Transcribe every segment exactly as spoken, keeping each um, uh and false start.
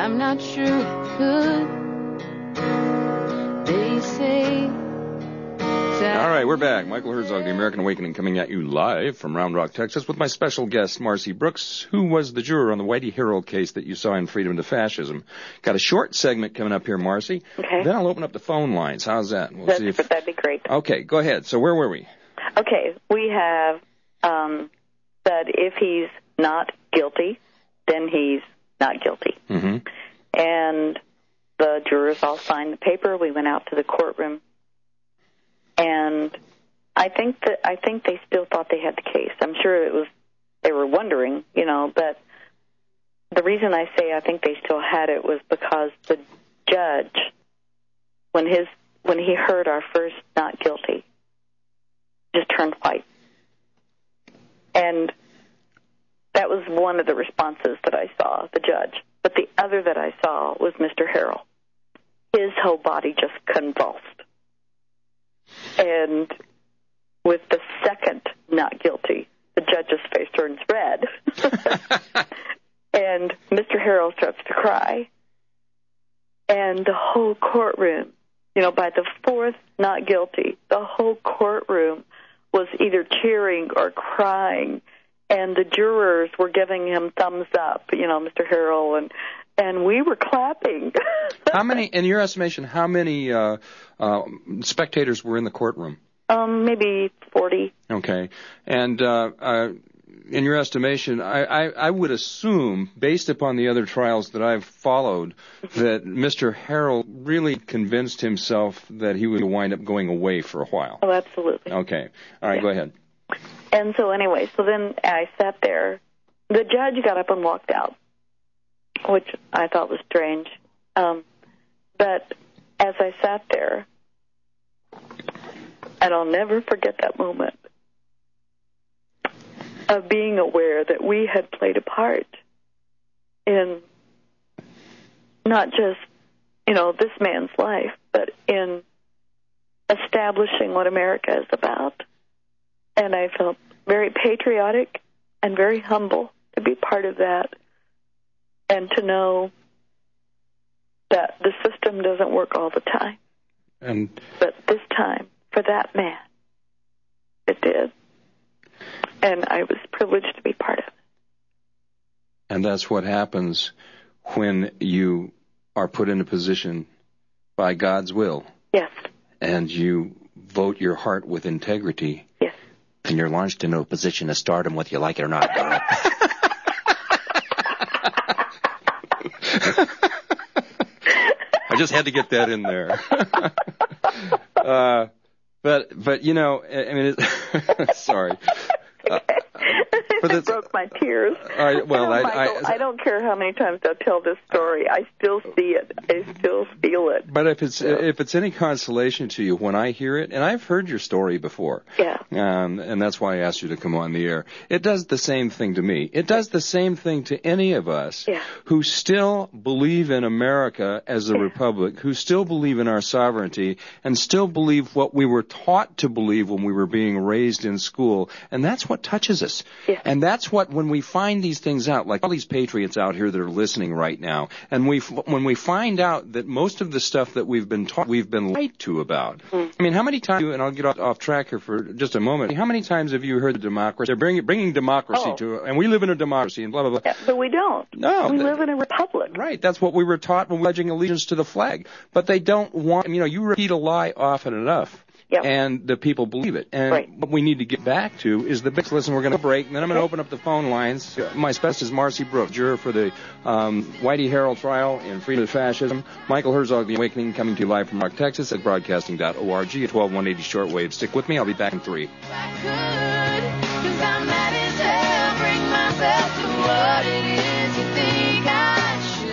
I'm not sure it could. They say. All right, we're back. Michael Herzog, The American Awakening, coming at you live from Round Rock, Texas, with my special guest, Marcy Brooks, who was the juror on the Whitey Harold case that you saw in Freedom to Fascism. Got a short segment coming up here, Marcy. Okay. Then I'll open up the phone lines. How's that? We'll That's, see if... That'd be great. Okay, go ahead. So where were we? Okay, we have um, that if he's not guilty, then he's not guilty. Mm-hmm. And the jurors all signed the paper. We went out to the courtroom. And I think that I think they still thought they had the case. I'm sure it was they were wondering, you know, but the reason I say I think they still had it was because the judge, when his when he heard our first not guilty, just turned white. And that was one of the responses that I saw, the judge. But the other that I saw was Mister Harrell. His whole body just convulsed. And with the second not guilty, the judge's face turns red. And Mister Harrell starts to cry. And the whole courtroom, you know, by the fourth not guilty, the whole courtroom was either cheering or crying. And the jurors were giving him thumbs up, you know, Mister Harrell, and and we were clapping. How many, in your estimation, how many uh, uh, spectators were in the courtroom? Um, maybe forty. Okay. And uh, uh, in your estimation, I, I, I would assume, based upon the other trials that I've followed, that Mister Harrell really convinced himself that he would wind up going away for a while. Oh, absolutely. Okay. All right, yeah. Go ahead. And so anyway, so then I sat there. The judge got up and walked out, which I thought was strange. Um, but as I sat there, and I'll never forget that moment of being aware that we had played a part in not just, you know, this man's life, but in establishing what America is about. And I felt very patriotic and very humble to be part of that and to know that the system doesn't work all the time. And but this time, for that man, it did. And I was privileged to be part of it. And that's what happens when you are put in a position by God's will. Yes. And you vote your heart with integrity. Yes. And you're launched into a position of stardom whether you like it or not. I just had to get that in there. uh, but, but you know, I mean, it, sorry. Uh, it broke my tears. Uh, well, I, Michael, I, I don't care how many times I tell this story. I still see it. I still feel it. But if it's if it's any consolation to you, when I hear it, and I've heard your story before, yeah, um, and that's why I asked you to come on the air. It does the same thing to me. It does the same thing to any of us yeah. who still believe in America as a yeah. republic, who still believe in our sovereignty, and still believe what we were taught to believe when we were being raised in school, and that's what touches us. Yeah. And that's what, when we find these things out, like all these patriots out here that are listening right now, and we, when we find out that most of the stuff that we've been taught, we've been lied to about. Mm. I mean, how many times, and I'll get off, off track here for just a moment, how many times have you heard the democracy, they're bringing, bringing democracy oh. to, and we live in a democracy, and blah, blah, blah. Yeah, but we don't. No. We they, live in a republic. Right, that's what we were taught when we were pledging allegiance to the flag. But they don't want, you know, you repeat a lie often enough. Yep. And the people believe it. And right. what we need to get back to is the big listen. We're going to break, and then I'm going to open up the phone lines. My specialist is Marcy Brooks, juror for the um, Whitey Harold trial in Freedom to Fascism. Michael Herzog, The Awakening, coming to you live from Rock, Texas at broadcasting dot org at twelve one eighty shortwave. Stick with me. I'll be back in three. I could, 'cause I might as well bring myself to what it is you think I should.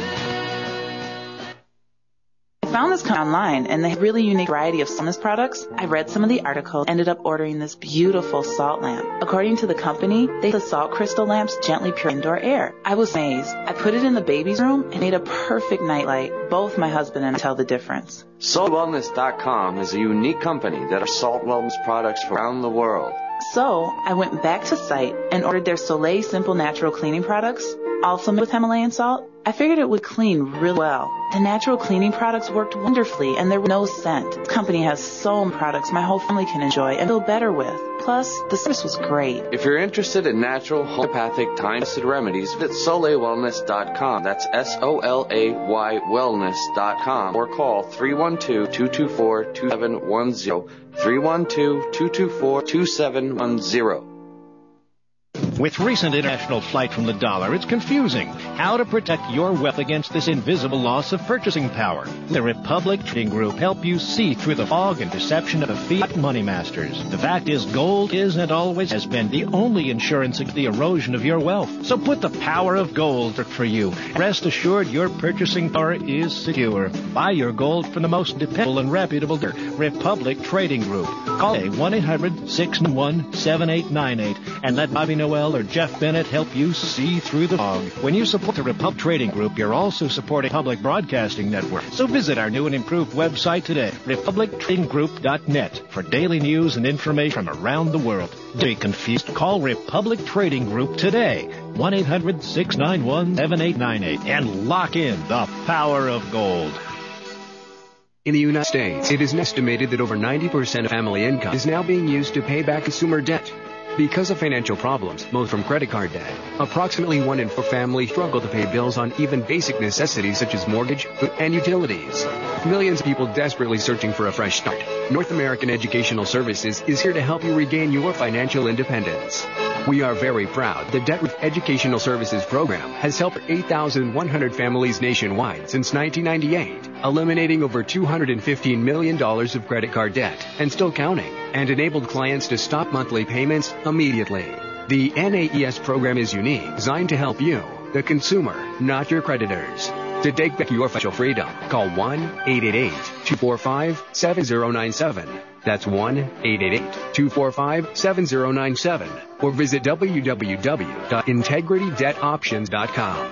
I found this online, and they have a really unique variety of wellness products. I read some of the articles, ended up ordering this beautiful salt lamp. According to the company, they the salt crystal lamps gently pure indoor air. I was amazed. I put it in the baby's room and made a perfect nightlight. Both my husband and I tell the difference. Salt Wellness dot com is a unique company that offers salt wellness products from around the world. So I went back to site and ordered their Soleil Simple Natural Cleaning products, also made with Himalayan salt. I figured it would clean really well. The natural cleaning products worked wonderfully, and there was no scent. This company has so many products my whole family can enjoy and feel better with. Plus, the service was great. If you're interested in natural, homeopathic, time-tested remedies, visit Soleil Wellness dot com. That's S O L A Y wellness dot com. Or call three one two, two two four, two seven one zero. three one two, two two four, two seven one zero. With recent international flight from the dollar, it's confusing how to protect your wealth against this invisible loss of purchasing power. The Republic Trading Group help you see through the fog and deception of the fiat money masters. The fact is, gold is and always has been the only insurance against the erosion of your wealth. So put the power of gold to work for you. Rest assured your purchasing power is secure. Buy your gold from the most dependable and reputable dealer, Republic Trading Group. Call one eight hundred, six nine one, seven eight nine eight and let Bobby Noel or Jeff Bennett help you see through the fog. When you support the Republic Trading Group, you're also supporting Public Broadcasting Network. So visit our new and improved website today, republic trading group dot net, for daily news and information from around the world. Don't be confused. Call Republic Trading Group today, one eight hundred, six nine one, seven eight nine eight, and lock in the power of gold. In the United States, it is estimated that over ninety percent of family income is now being used to pay back consumer debt. Because of financial problems, most from credit card debt, approximately one in four families struggle to pay bills on even basic necessities such as mortgage, food, and utilities. Millions of people desperately searching for a fresh start. North American Educational Services is here to help you regain your financial independence. We are very proud the Debt Relief Educational Services program has helped eight thousand one hundred families nationwide since nineteen ninety-eight, eliminating over two hundred fifteen million dollars of credit card debt and still counting, and enabled clients to stop monthly payments immediately. The N A E S program is unique, designed to help you, the consumer, not your creditors. To take back your financial freedom, call one eight eight eight, two four five, seven zero nine seven. That's one eight eight eight, two four five, seven zero nine seven. Or visit w w w dot integrity debt options dot com.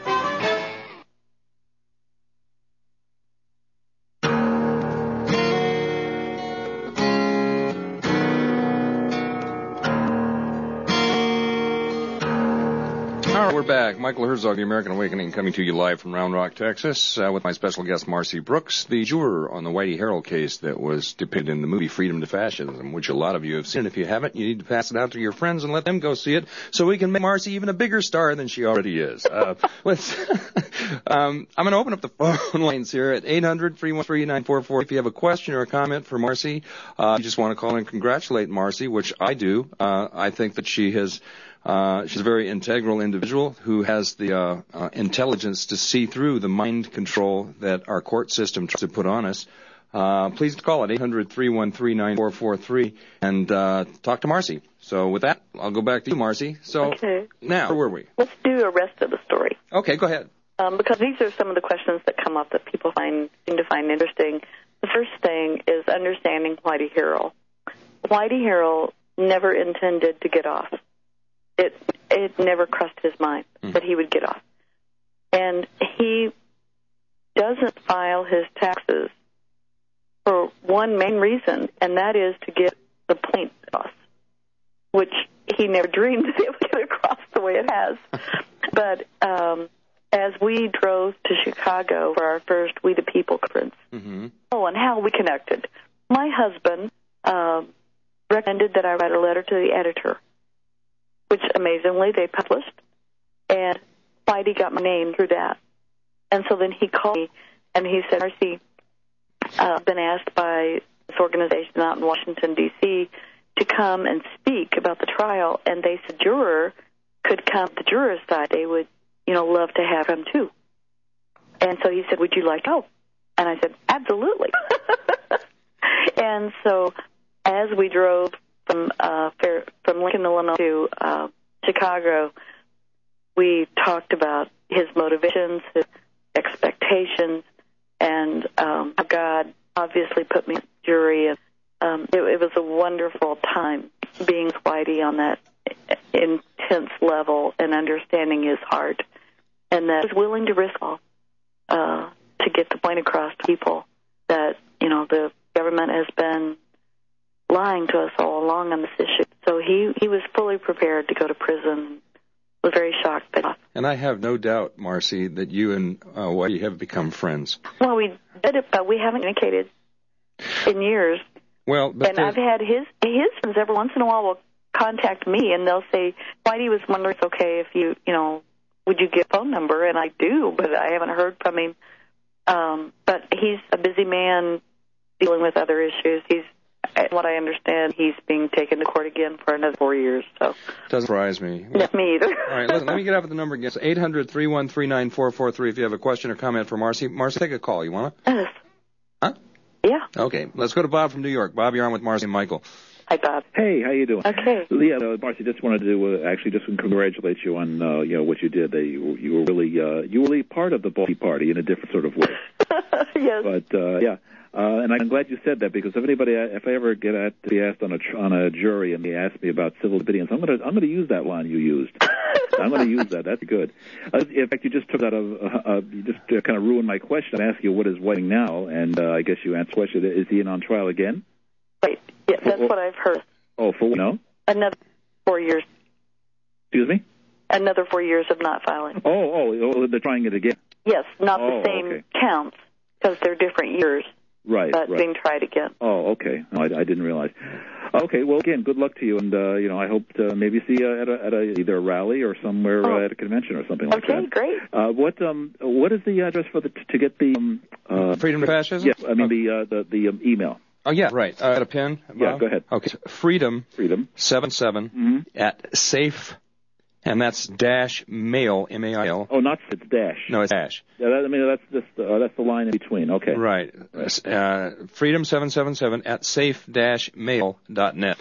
We're back. Michael Herzog, The American Awakening, coming to you live from Round Rock, Texas, uh, with my special guest, Marcy Brooks, the juror on the Whitey Harold case that was depicted in the movie Freedom to Fascism, which a lot of you have seen. If you haven't, you need to pass it out to your friends and let them go see it so we can make Marcy even a bigger star than she already is. Uh, let's, um, I'm going to open up the phone lines here at eight hundred, three one three, nine four four. If you have a question or a comment for Marcy, uh, you just want to call and congratulate Marcy, which I do. Uh, I think that she has... Uh, she's a very integral individual who has the uh, uh, intelligence to see through the mind control that our court system tries to put on us. Uh, please call it eight hundred, three one three, nine four four three and uh, talk to Marcy. So with that, I'll go back to you, Marcy. So okay. Now, where were we? Let's do the rest of the story. Okay, go ahead. Um, because these are some of the questions that come up that people find seem to find interesting. The first thing is understanding Whitey Harold. Whitey Harold never intended to get off. It it never crossed his mind mm. that he would get off. And he doesn't file his taxes for one main reason, and that is to get the point across, which he never dreamed that it would get across the way it has. But um, as we drove to Chicago for our first We the People conference, mm-hmm. oh, and how we connected, my husband uh, recommended that I write a letter to the editor, which amazingly they published, and Whitey got my name through that. And so then he called me, and he said, Marcy, uh, I've been asked by this organization out in Washington, D C to come and speak about the trial, and they said juror could come to the juror's side. They would, you know, love to have him too. And so he said, would you like to go? And I said, absolutely. And so as we drove from uh, Fair, from Lincoln, Illinois to uh, Chicago, we talked about his motivations, his expectations, and um, how God obviously put me in the jury. And um, it, it was a wonderful time being with Whitey on that intense level and understanding his heart, and that he was willing to risk all uh, to get the point across to people that, you know, the government has been lying to us all along on this issue. So he, he was fully prepared to go to prison, was very shocked. But, And I have no doubt, Marcy, that you and uh, Whitey have become friends. well, we did it, but we haven't communicated in years. Well, but and I've had his his friends every once in a while will contact me, and they'll say, Whitey was wondering if it's okay if you, you know, would you give a phone number? And I do, but I haven't heard from him. Um, but he's a busy man dealing with other issues. He's, what I understand, he's being taken to court again for another four years. So doesn't surprise me. Not me either. All right, listen, let me get out with the number again. It's eight hundred, three one three, nine four four three if you have a question or comment for Marcy. Marcy, take a call. You want to? Yes. Huh? Yeah. Okay, let's go to Bob from New York. Bob, you're on with Marcy and Michael. Hi, Bob. Hey, how you doing? Okay. Yeah, uh, Marcy, just wanted to uh, actually just congratulate you on uh, you know what you did. They, you, you were really uh, you were really part of the Baldy Party in a different sort of way. Yes. But uh, yeah, uh, and I'm glad you said that, because if anybody, if I ever get at, to be asked on a tr- on a jury and they ask me about civil disobedience, I'm gonna I'm gonna use that line you used. I'm going to use that. That's good. Uh, in fact, you just took that. Uh, uh, you just uh, kind of ruined my question. I asked you what is Whiting now, and uh, I guess you answered the question. Is he in on trial again? Right. Yes, that's what I've heard. Oh, for no? Another four years. Excuse me? Another four years of not filing. Oh, oh, oh they're trying it again. Yes, not oh, the same okay. counts, because they're different years. Right, but right. being tried again. Oh, okay. No, I, I didn't realize. Okay, well, again, good luck to you, and uh, you know, I hope to maybe see you at, a, at a, either a rally or somewhere oh. uh, at a convention or something like okay, that. Okay, great. Uh, what um, what is the address for the to get the um, uh, Freedom to Fascism? Yes, I mean okay. the uh, the the um, email. Oh yeah, right. Uh, got a pen? Bob? Yeah, go ahead. Okay, Freedom. Freedom. Seven seven mm-hmm. at safe. And that's dash mail, M A I L. Oh, not it's dash. No, it's dash. Yeah, that, I mean that's just uh, that's the line in between. Okay. Right. Uh, Freedom seven seven seven at safe dash mail dot net.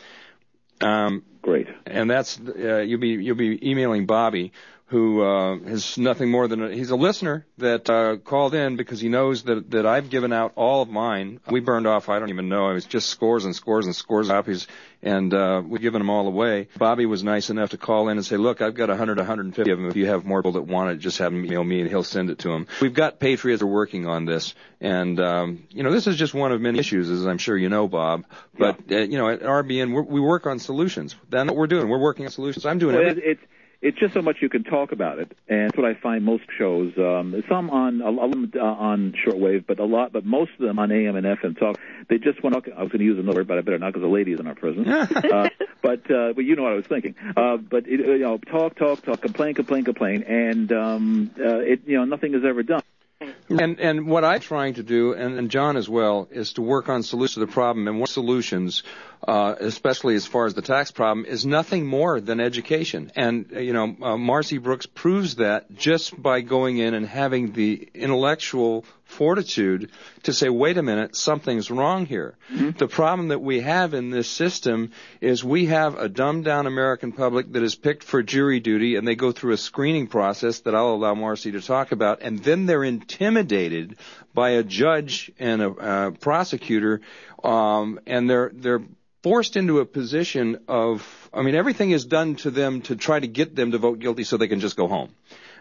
Um, Great. And that's uh, you'll be you'll be emailing Bobby, who uh, is nothing more than a, he's a listener that uh, called in because he knows that that I've given out all of mine. We burned off, I don't even know, it was just scores and scores and scores of copies, and uh, we've given them all away. Bobby was nice enough to call in and say, look, I've got one hundred, one hundred fifty of them. If you have more people that want it, just have them email me and he'll send it to them. We've got Patriots are working on this, and um, you know, this is just one of many issues, as I'm sure you know, Bob. But yeah. uh, you know, at R B N we're, we work on solutions. That's what we're doing. We're working on solutions. I'm doing well, everything. It's It's just so much you can talk about it, and that's what I find most shows. Um, some on uh, on shortwave, but a lot, but most of them on A M and F M talk. They just want to. I was going to use another word, but I better not because the lady is in our prison. uh, but uh, but you know what I was thinking. Uh, but it, you know, talk, talk, talk, complain, complain, complain, and um, uh, it you know nothing is ever done. And and what I'm trying to do, and, and John as well, is to work on solutions to the problem. And one solutions, uh, especially as far as the tax problem, is nothing more than education. And, uh, you know, uh, Marcy Brooks proves that just by going in and having the intellectual fortitude to say, wait a minute, something's wrong here. Mm-hmm. The problem that we have in this system is we have a dumbed-down American public that is picked for jury duty, and they go through a screening process that I'll allow Marcy to talk about, and then they're intimidated by a judge and a uh, prosecutor, um, and they're they're forced into a position of, I mean, everything is done to them to try to get them to vote guilty so they can just go home.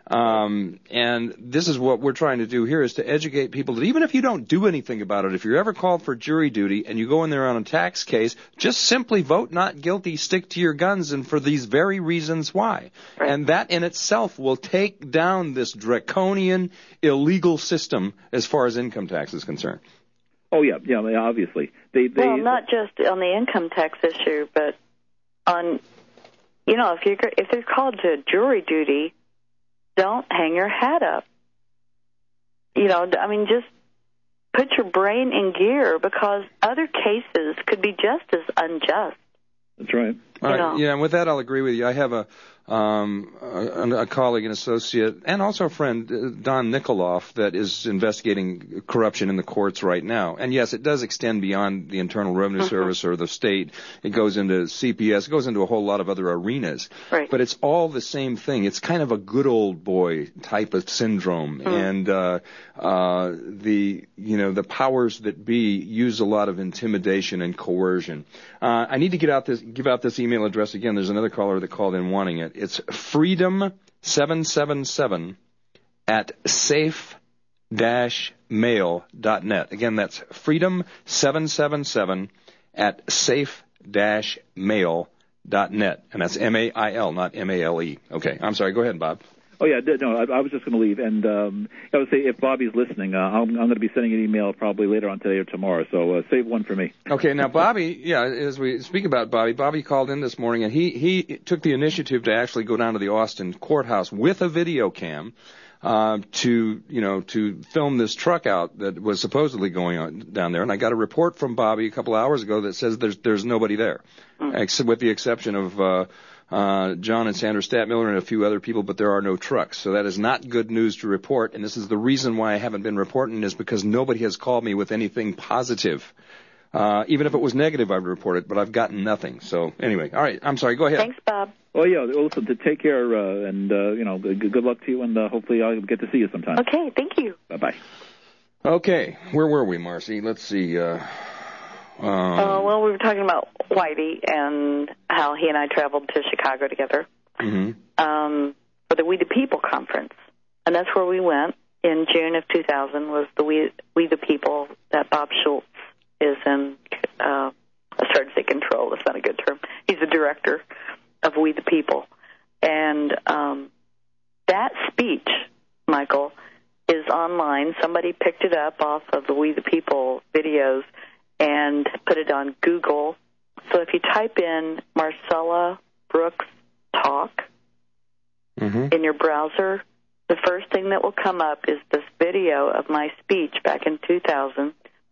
Um, and this is what we're trying to do here, is to educate people that even if you don't do anything about it, if you're ever called for jury duty and you go in there on a tax case, just simply vote not guilty, stick to your guns, and for these very reasons why. Right. And that in itself will take down this draconian, illegal system as far as income tax is concerned. Oh, yeah, yeah, obviously. They, they, well, not just on the income tax issue, but on, you know, if you're, if they're called to jury duty, don't hang your hat up. You know, I mean, just put your brain in gear, because other cases could be just as unjust. That's right. All right. Yeah, and with that, I'll agree with you. I have a um, a, a colleague, an associate, and also a friend, uh, Don Nikoloff, that is investigating corruption in the courts right now. And yes, it does extend beyond the Internal Revenue mm-hmm. Service or the state. It goes into C P S. It goes into a whole lot of other arenas. Right. But it's all the same thing. It's kind of a good old boy type of syndrome. Mm-hmm. And uh, uh, the you know the powers that be use a lot of intimidation and coercion. Uh, I need to get out this give out this email address again. There's another caller that called in wanting it. It's freedom seven seven seven at safe dash mail dot net. Again, that's freedom seven seven seven at safe dash mail dot net, and that's M A I L, not M A L E. Okay, I'm sorry. Go ahead, Bob. Oh, yeah, no, I, I was just going to leave. And um, I would say if Bobby's listening, uh, I'm, I'm going to be sending an email probably later on today or tomorrow, so uh, save one for me. Okay, now, Bobby, yeah, as we speak about Bobby, Bobby called in this morning, and he, he took the initiative to actually go down to the Austin courthouse with a video cam uh, to, you know, to film this truck out that was supposedly going on down there. And I got a report from Bobby a couple hours ago that says there's there's nobody there, mm. ex- with the exception of uh, Uh, John and Sandra Statmiller and a few other people, but there are no trucks. So that is not good news to report, and this is the reason why I haven't been reporting is because nobody has called me with anything positive. Uh, even if it was negative, I would report it, but I've gotten nothing. So anyway, all right, I'm sorry, go ahead. Thanks, Bob. Oh, yeah, well, listen, to take care, uh, and, uh, you know, good, good luck to you, and uh, hopefully I'll get to see you sometime. Okay, thank you. Bye-bye. Okay, where were we, Marcy? Let's see. Uh, um, uh, well, we were talking about Whitey and how he and I traveled to Chicago together mm-hmm. um, for the We the People conference. And that's where we went in June of two thousand was the We, we the People that Bob Schultz is in, uh, I started to say control, that's not a good term. He's the director of We the People. And um, that speech, Michael, is online. Somebody picked it up off of the We the People videos and put it on Google. So if you type in Marcella Brooks Talk mm-hmm. in your browser, the first thing that will come up is this video of my speech back in two thousand.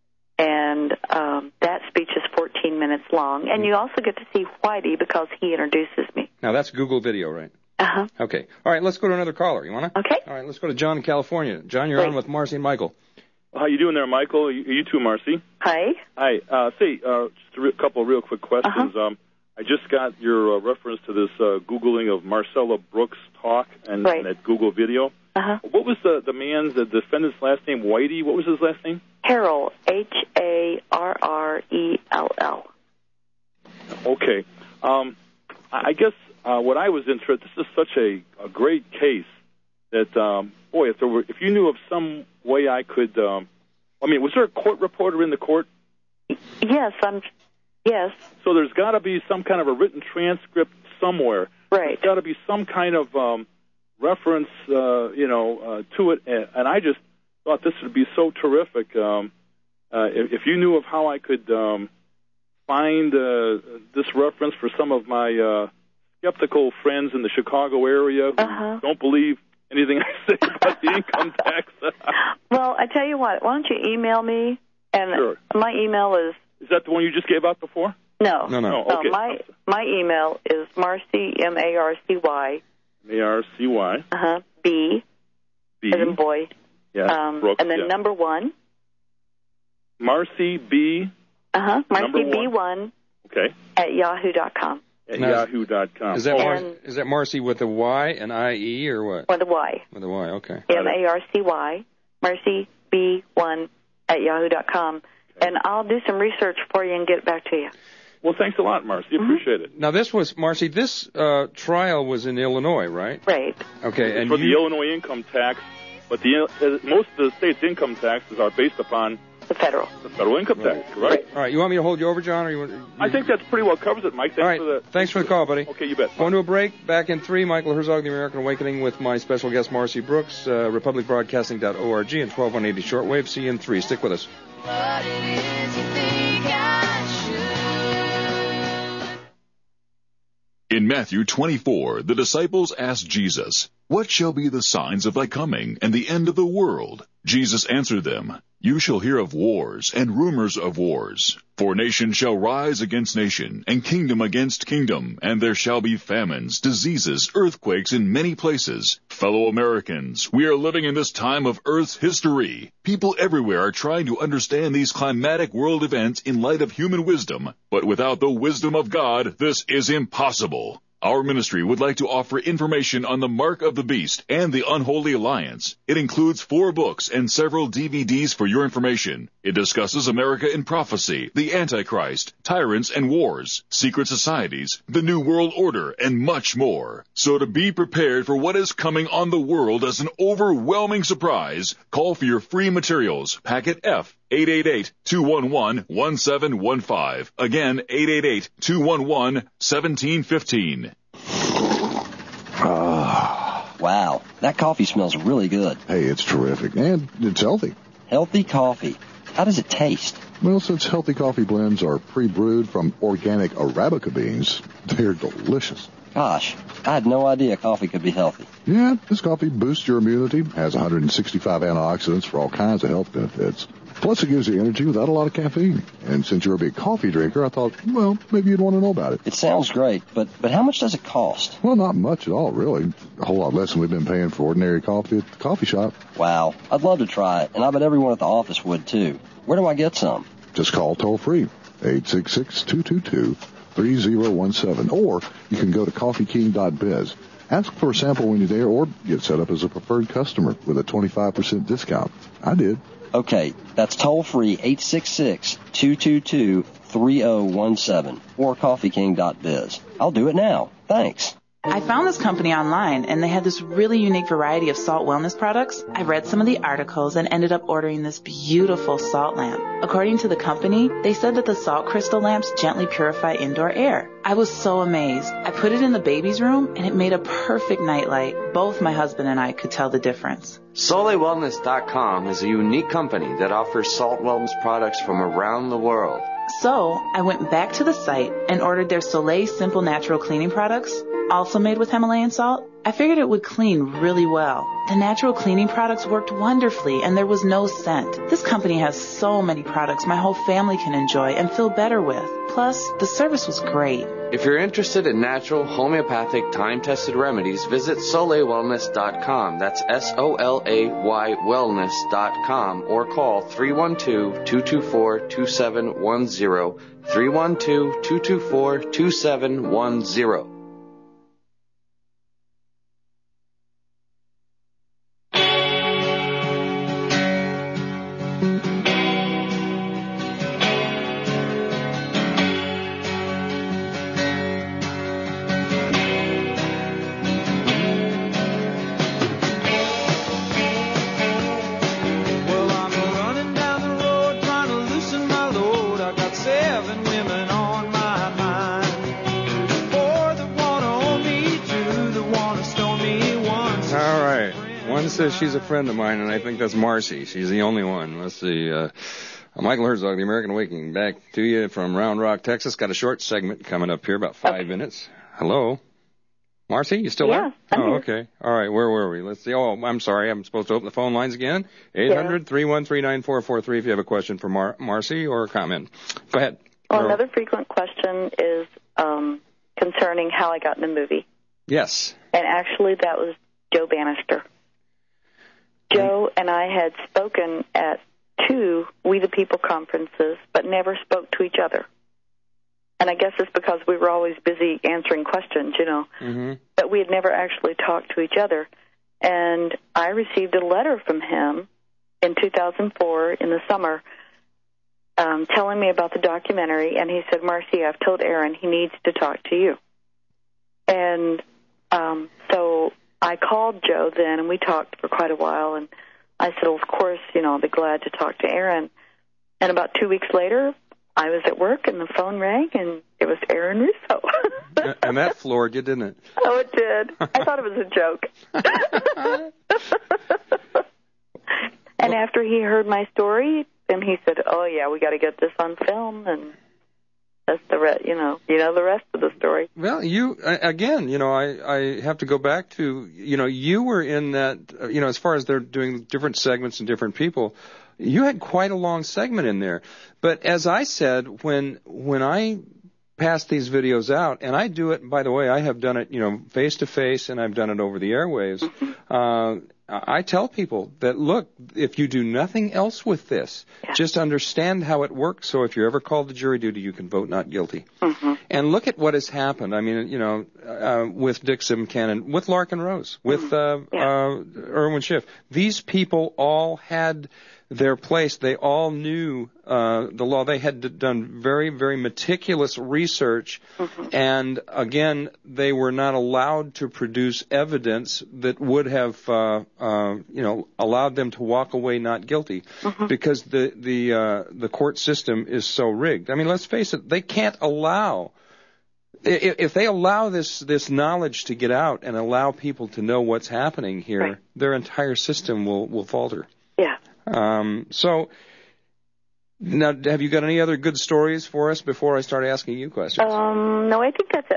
And um, that speech is fourteen minutes long. And you also get to see Whitey because he introduces me. Now, that's Google Video, right? Uh-huh. Okay. All right, let's go to another caller. You want to? Okay. All right, let's go to John in California. John, you're Great. on with Marcy and Michael. How you doing there, Michael? You, you too, Marcy. Hi. Hi. Uh, say, uh, just a re- couple of real quick questions. Uh-huh. Um, I just got your uh, reference to this uh, Googling of Marcella Brooks Talk and, right. and that Google video. Uh-huh. What was the, the man's, the defendant's last name? Whitey? What was his last name? Harrell, H A R R E L L. Okay. Um, I guess uh, what I was interested, this is such a, a great case that, um, boy, if there were, if you knew of some way I could, um, I mean, was there a court reporter in the court? Yes, I'm, yes. So there's got to be some kind of a written transcript somewhere. Right. There's got to be some kind of um, reference, uh, you know, uh, to it. And I just thought this would be so terrific. Um, uh, if, if you knew of how I could um, find uh, this reference for some of my uh, skeptical friends in the Chicago area who uh-huh. don't believe anything I say about the income tax. Well, I tell you what, why don't you email me? And sure. My email is... Is that the one you just gave out before? No. No, no. Oh, okay. Uh, my, my email is Marcy, M A R C Y. M A R C Y. Uh-huh. B. B. As in boy. Yeah. Um, Brooks, and then yeah. number one. Marcy B. Uh-huh. Marcy Number B one. one. Okay. At yahoo dot com. At Now, yahoo dot com. Is that, Mar- And- is that Marcy with a Y and I E or what? With a Y. With a Y, okay. M A R C Y. Marcy B one at yahoo dot com. And I'll do some research for you and get it back to you. Well, thanks a lot, Marcy. Mm-hmm. Appreciate it. Now, this was, Marcy, this uh, trial was in Illinois, right? Right. Okay, It's and for you... the Illinois income tax, but the uh, most of the state's income taxes are based upon The federal. the federal income tax, correct? All right, you want me to hold you over, John? Or you want... I think that's pretty well covers it, Mike. Thanks All right, for the thanks for the call, buddy. Okay, you bet. Going to a break. Back in three, Michael Herzog, The American Awakening, with my special guest, Marcy Brooks, uh, republic broadcasting dot org and twelve one eighty shortwave. See you in three. Stick with us. What it is you think I should. In Matthew twenty-four, the disciples asked Jesus, "What shall be the signs of thy coming and the end of the world?" Jesus answered them, "You shall hear of wars and rumors of wars. For nation shall rise against nation, and kingdom against kingdom, and there shall be famines, diseases, earthquakes in many places. Fellow Americans, we are living in this time of Earth's history. People everywhere are trying to understand these climatic world events in light of human wisdom, but without the wisdom of God, this is impossible. Our ministry would like to offer information on the Mark of the Beast and the Unholy Alliance. It includes four books and several D V Ds for your information. It discusses America in prophecy, the Antichrist, tyrants and wars, secret societies, the New World Order, and much more. So to be prepared for what is coming on the world as an overwhelming surprise, call for your free materials, Packet F, eight eight eight, two one one, one seven one five. Again, eight eight eight, two one one, one seven one five. Ah. Wow, that coffee smells really good. Hey, it's terrific, and it's healthy. Healthy coffee. How does it taste? Well, since healthy coffee blends are pre-brewed from organic Arabica beans, they're delicious. Gosh, I had no idea coffee could be healthy. Yeah, this coffee boosts your immunity, has one hundred sixty-five antioxidants for all kinds of health benefits. Plus, it gives you energy without a lot of caffeine. And since you're a big coffee drinker, I thought, well, maybe you'd want to know about it. It sounds great, but, but how much does it cost? Well, not much at all, really. A whole lot less than we've been paying for ordinary coffee at the coffee shop. Wow, I'd love to try it, and I bet everyone at the office would, too. Where do I get some? Just call toll-free, eight six six, two two two, three zero one seven, or you can go to coffee king dot biz. Ask for a sample when you're there, or get set up as a preferred customer with a twenty-five percent discount. I did. Okay, that's toll-free, eight six six, two two two, three zero one seven, or coffee king dot biz. I'll do it now. Thanks. I found this company online, and they had this really unique variety of salt wellness products. I read some of the articles and ended up ordering this beautiful salt lamp. According to the company, they said that the salt crystal lamps gently purify indoor air. I was so amazed. I put it in the baby's room, and it made a perfect nightlight. Both my husband and I could tell the difference. Soleil Wellness dot com is a unique company that offers salt wellness products from around the world. So I went back to the site and ordered their Soleil Simple Natural Cleaning products, also made with Himalayan salt. I figured it would clean really well. The natural cleaning products worked wonderfully, and there was no scent. This company has so many products my whole family can enjoy and feel better with. Plus, the service was great. If you're interested in natural, homeopathic, time-tested remedies, visit Soleil Wellness dot com. That's S O L A Y Wellness dot com, or call three one two, two two four, two seven one zero, three one two, two two four, two seven one zero. Says she's a friend of mine, and I think that's Marcy. She's the only one. Let's see. Uh, Michael Herzog, the American Awakening, back to you from Round Rock, Texas. Got a short segment coming up here, about five okay. minutes. Hello? Marcy, you still yeah, there? I'm oh, here. okay. All right, where were we? Let's see. Oh, I'm sorry. I'm supposed to open the phone lines again. eight hundred, three one three, nine four four three if you have a question for Mar- Marcy or a comment. Go ahead. Well, Girl. Another frequent question is um, concerning how I got in the movie. Yes. And actually, that was Joe Bannister. Joe and I had spoken at two We the People conferences, but never spoke to each other. And I guess it's because we were always busy answering questions, you know. Mm-hmm. But we had never actually talked to each other. And I received a letter from him in two thousand four in the summer um, telling me about the documentary. And he said, Marcy, I've told Aaron he needs to talk to you. And um, so I called Joe then, and we talked for quite a while, and I said, well, of course, you know, I'll be glad to talk to Aaron. And about two weeks later, I was at work, and the phone rang, and it was Aaron Russo. And that floored you, didn't it? Oh, it did. I thought it was a joke. And after he heard my story, then he said, oh, yeah, we got to get this on film, and that's the rest, you know, you know the rest of the story. Well, you, again, you know, I, I have to go back to, you know, you were in that, you know, as far as they're doing different segments and different people, you had quite a long segment in there. But as I said, when when I pass these videos out, and I do it, by the way, I have done it, you know, face-to-face, and I've done it over the airwaves, mm-hmm. uh, I tell people that, look, if you do nothing else with this, yeah. just understand how it works. So if you're ever called to jury duty, you can vote not guilty. Mm-hmm. And look at what has happened. I mean, you know, uh, with Dick Simcannon, with Larkin Rose, with uh, Yeah. uh, Irwin Schiff. These people all had their place. They all knew uh, the law. They had d- done very, very meticulous research, Mm-hmm. and again, they were not allowed to produce evidence that would have, uh, uh, you know, allowed them to walk away not guilty, Mm-hmm. because the the uh, the court system is so rigged. I mean, let's face it, they can't allow. i- If they allow this this knowledge to get out and allow people to know what's happening here, Right. their entire system will will falter. Yeah. Um, so, now, have you got any other good stories for us before I start asking you questions? Um, no, I think that's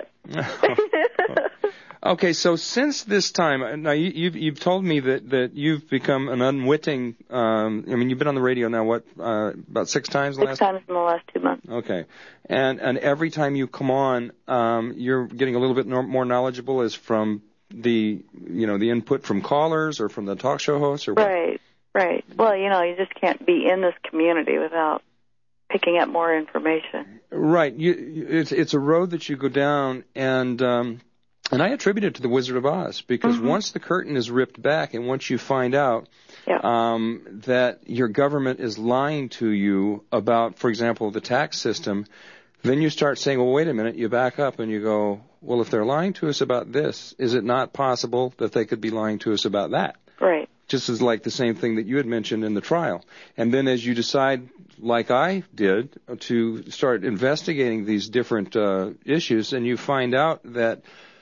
it. Okay, so since this time, now you, you've you've told me that, that you've become an unwitting. Um, I mean, you've been on the radio now, what, uh, about six times the Six last? times in the last two months. Okay, and and every time you come on, um, you're getting a little bit nor- more knowledgeable, as from the you know the input from callers or from the talk show hosts, or what? Right, right. Well, you know, you just can't be in this community without picking up more information. Right. You, you, it's it's a road that you go down, and um, and I attribute it to the Wizard of Oz, because Mm-hmm. once the curtain is ripped back, and once you find out Yeah. um, that your government is lying to you about, for example, the tax system, then you start saying, well, wait a minute. You back up and you go, well, if they're lying to us about this, is it not possible that they could be lying to us about that? Right. Just as like the same thing that you had mentioned in the trial. And then as you decide, like I did, to start investigating these different uh, issues, and you find out that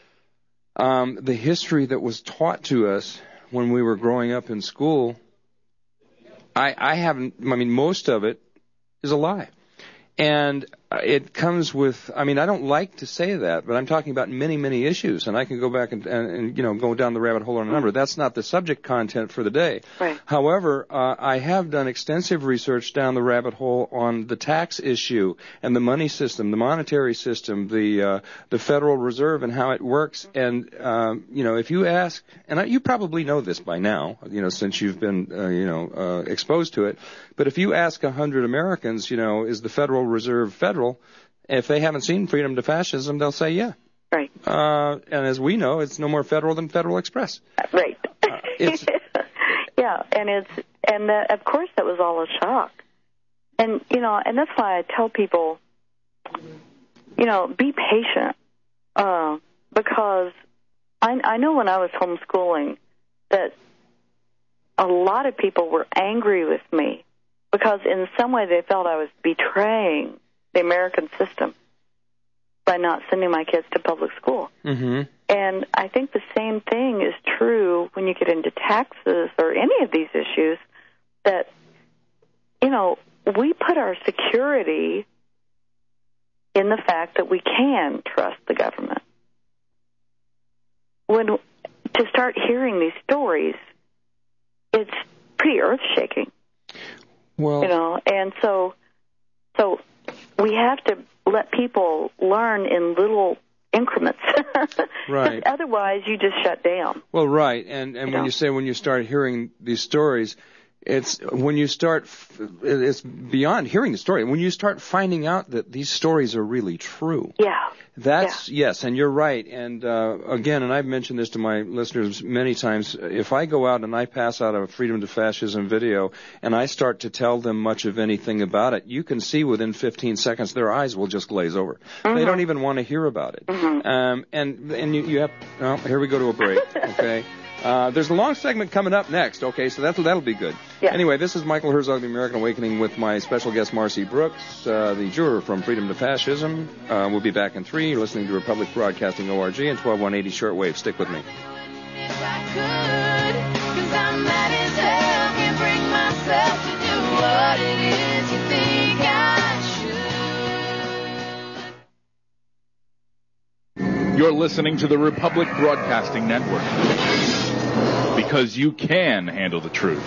um, the history that was taught to us when we were growing up in school, I, I haven't, I mean, most of it is a lie. And it comes with, I mean, I don't like to say that, but I'm talking about many, many issues, and I can go back and, and, and you know, go down the rabbit hole on a number. That's not the subject content for the day. Right. However, uh, I have done extensive research down the rabbit hole on the tax issue and the money system, the monetary system, the uh, the Federal Reserve and how it works. And, um, you know, if you ask, and I, you probably know this by now, you know, since you've been, uh, you know, uh, exposed to it, but if you ask a hundred Americans, you know, is the Federal Reserve federal? If they haven't seen Freedom to Fascism, they'll say yeah. Right. Uh, and as we know, it's no more federal than Federal Express. Right. Uh, it's, yeah, and it's and that, of course that was all a shock. And you know, and that's why I tell people, you know, be patient, uh, because I, I know when I was homeschooling that a lot of people were angry with me because in some way they felt I was betraying the American system by not sending my kids to public school. mm-hmm. And I think the same thing is true when you get into taxes or any of these issues, that, you know, we put our security in the fact that we can trust the government. When to start hearing these stories, it's pretty earth-shaking. Well, You know, and so so we have to let people learn in little increments. Right. Otherwise, you just shut down. Well, right. And, and You when know? you say when you start hearing these stories, it's when you start, it's beyond hearing the story. When you start finding out that these stories are really true. Yeah. That's, yes, and you're right. And uh, again, and I've mentioned this to my listeners many times, if I go out and I pass out a Freedom to Fascism video and I start to tell them much of anything about it, you can see within fifteen seconds their eyes will just glaze over. Mm-hmm. They don't even want to hear about it. Mm-hmm. Um, and and you, you have, oh, here we go to a break, okay? Uh, there's a long segment coming up next, okay, so that'll, that'll be good. Yeah. Anyway, this is Michael Herzog, The American Awakening, with my special guest, Marcy Brooks, uh, the juror from Freedom to Fascism. Uh, we'll be back in three. You're listening to Republic Broadcasting O R G and twelve one eighty shortwave. Stick with me. If I could, 'cause I'm mad as hell, can't bring myself to do what it is you think I should. You're listening to the Republic Broadcasting Network, because you can handle the truth.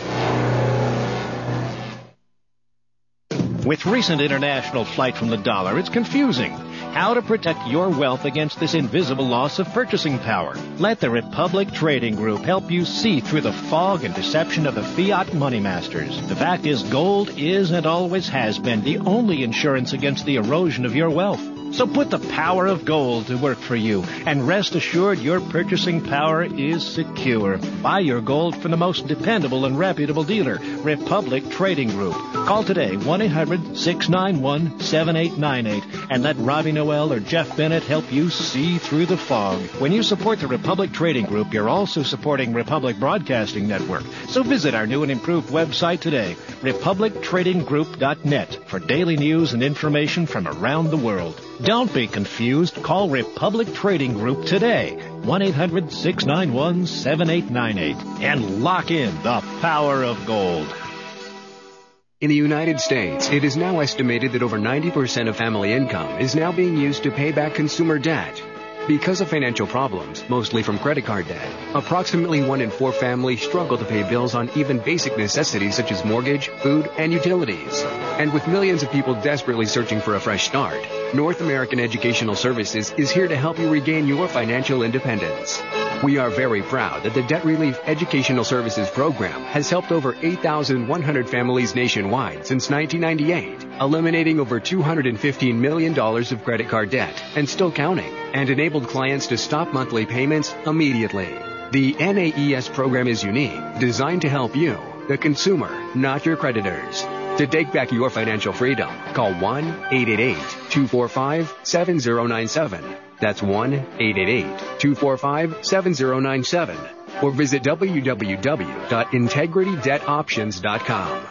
With recent international flight from the dollar, it's confusing. How to protect your wealth against this invisible loss of purchasing power. Let the Republic Trading Group help you see through the fog and deception of the fiat money masters. The fact is, gold is and always has been the only insurance against the erosion of your wealth. So put the power of gold to work for you, and rest assured your purchasing power is secure. Buy your gold from the most dependable and reputable dealer, Republic Trading Group. Call today, one eight hundred six nine one seven eight nine eight, and let Robbie Noel or Jeff Bennett help you see through the fog. When you support the Republic Trading Group, you're also supporting Republic Broadcasting Network. So visit our new and improved website today, republic trading group dot net, for daily news and information from around the world. Don't be confused. Call Republic Trading Group today, one eight hundred six nine one seven eight nine eight, and lock in the power of gold. In the United States, it is now estimated that over ninety percent of family income is now being used to pay back consumer debt. Because of financial problems, mostly from credit card debt, approximately one in four families struggle to pay bills on even basic necessities such as mortgage, food, and utilities. And with millions of people desperately searching for a fresh start, North American Educational Services is here to help you regain your financial independence. We are very proud that the Debt Relief Educational Services Program has helped over eight thousand one hundred families nationwide since nineteen ninety-eight, eliminating over two hundred fifteen million dollars of credit card debt and still counting, and enabled clients to stop monthly payments immediately. The N A E S program is unique, designed to help you, the consumer, not your creditors. To take back your financial freedom, call one eight eight eight two four five seven zero nine seven. That's one eight eight eight two four five seven zero nine seven. Or visit w w w dot integrity debt options dot com.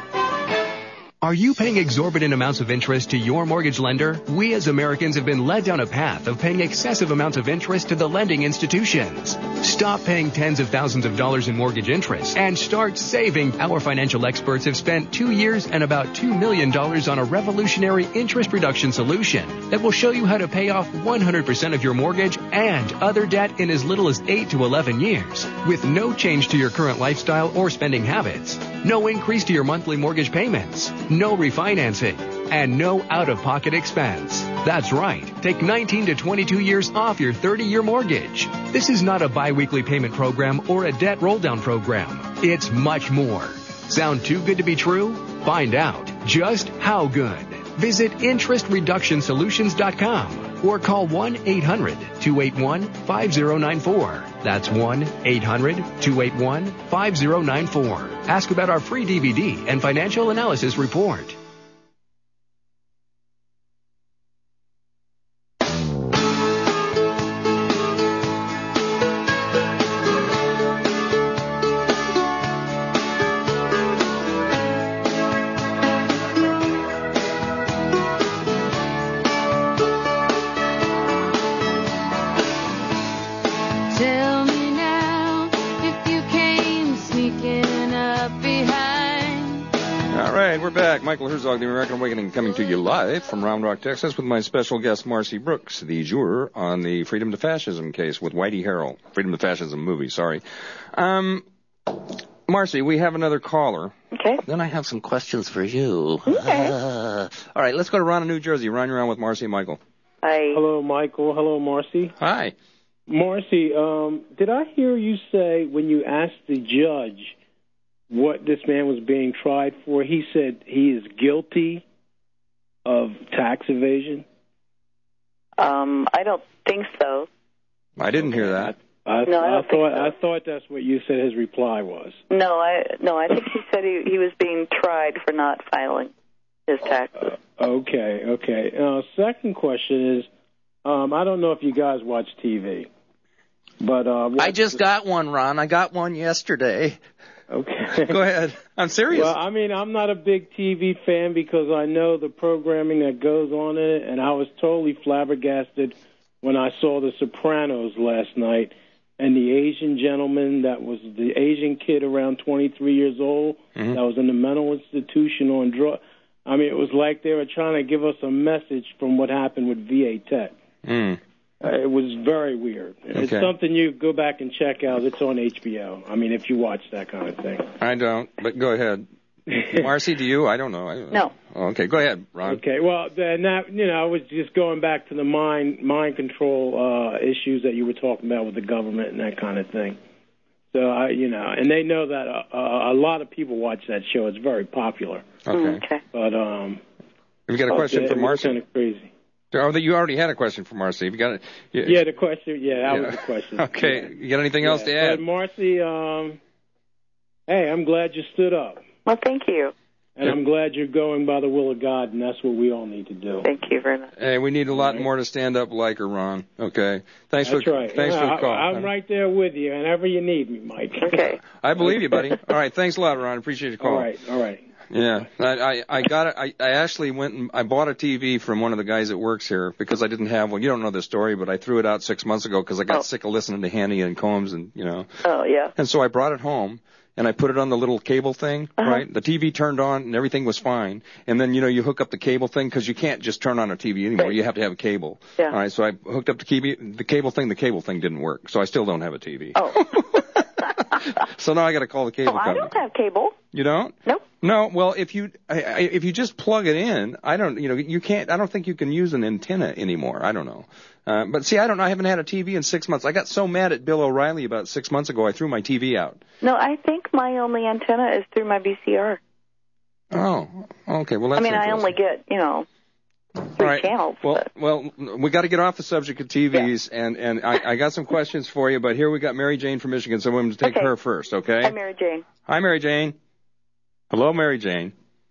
Are you paying exorbitant amounts of interest to your mortgage lender? We as Americans have been led down a path of paying excessive amounts of interest to the lending institutions. Stop paying tens of thousands of dollars in mortgage interest and start saving. Our financial experts have spent two years and about two million dollars on a revolutionary interest reduction solution that will show you how to pay off one hundred percent of your mortgage and other debt in as little as eight to eleven years, with no change to your current lifestyle or spending habits, no increase to your monthly mortgage payments, no refinancing, and no out-of-pocket expense. That's right. Take nineteen to twenty-two years off your thirty-year mortgage. This is not a bi-weekly payment program or a debt roll-down program. It's much more. Sound too good to be true? Find out just how good. Visit interest reduction solutions dot com or call one eight hundred two eight one five zero nine four. That's one eight hundred two eight one five zero nine four. Ask about our free D V D and financial analysis report. Michael Herzog, The American Awakening, coming to you live from Round Rock, Texas, with my special guest, Marcy Brooks, the juror on the Freedom to Fascism case with Whitey Harrell. Freedom to Fascism movie, sorry. Um, Marcy, we have another caller. Okay. Then I have some questions for you. Okay. Uh, all right, let's go to Ron in New Jersey. Ron, you're on with Marcy and Michael. Hi. Hello, Michael. Hello, Marcy. Hi. Marcy, um, did I hear you say when you asked the judge what this man was being tried for, he said he is guilty of tax evasion? Um, I don't think so. I didn't hear that. I, no, I, I don't thought think so. I thought that's what you said his reply was. No, I no, I think he said he, he was being tried for not filing his taxes. Uh, okay, okay. Uh, second question is, um, I don't know if you guys watch T V, but uh, I just got one, Ron. I got one yesterday. Okay. Go ahead. I'm serious. Well, I mean, I'm not a big T V fan because I know the programming that goes on in it, and I was totally flabbergasted when I saw The Sopranos last night, and the Asian gentleman that was the Asian kid around twenty-three years old mm-hmm. that was in the mental institution on drug. I mean, it was like they were trying to give us a message from what happened with V A Tech. Mm. Uh, it was very weird. Okay. It's something you go back and check out. It's on H B O. I mean, if you watch that kind of thing. I don't, but go ahead. Marcy, do you? I don't know. I, no. Oh, okay, go ahead, Ron. Okay, well, then that, you know, I was just going back to the mind mind control uh, issues that you were talking about with the government and that kind of thing. So, I, you know, and they know that uh, uh, a lot of people watch that show. It's very popular. Okay. okay. But, um... Have you got a question okay, for Marcy? Kind of crazy. Oh, that you already had a question for Marcy. You got it. Yeah. yeah, the question. Yeah, that yeah. was the question. Okay, yeah. You got anything yeah. else to add? But Marcy, um, hey, I'm glad you stood up. Well, thank you. And I'm glad you're going by the will of God, and that's what we all need to do. Thank you very much. Hey, we need a lot right. more to stand up like her, Ron. Okay. Thanks that's for right. thanks yeah, for the call. I, I'm right there with you, whenever you need me, Mike. Okay. I believe you, buddy. All right. Thanks a lot, Ron. Appreciate your call. All right. All right. Yeah, I, I, I got it. I, I actually went and I bought a T V from one of the guys that works here because I didn't have one. You don't know this story, but I threw it out six months ago because I got oh. sick of listening to Hanny and Combs and, you know. Oh, yeah. And so I brought it home. And I put it on the little cable thing, uh-huh. right? The T V turned on and everything was fine. And then, you know, you hook up the cable thing because you can't just turn on a T V anymore. Right. You have to have a cable. Yeah. All right, so I hooked up the cable, the cable thing. The cable thing didn't work. So I still don't have a T V. Oh. So now I got to call the cable oh, company. I don't have cable. You don't? Nope. No, well, if you I, I, if you just plug it in, I don't, you know, you can't. I don't think you can use an antenna anymore. I don't know. Uh, but see, I don't know. I haven't had a T V in six months. I got so mad at Bill O'Reilly about six months ago, I threw my T V out. No, I think my only antenna is through my V C R. Oh, okay. Well, that's I mean, I only get, you know, three right. channels. Well, but... well, we got to get off the subject of T Vs, yeah. and and I, I got some questions for you. But here we got Mary Jane from Michigan, so I'm going to take okay. her first. Okay. Hi, Mary Jane. Hi, Mary Jane. Hello, Mary Jane.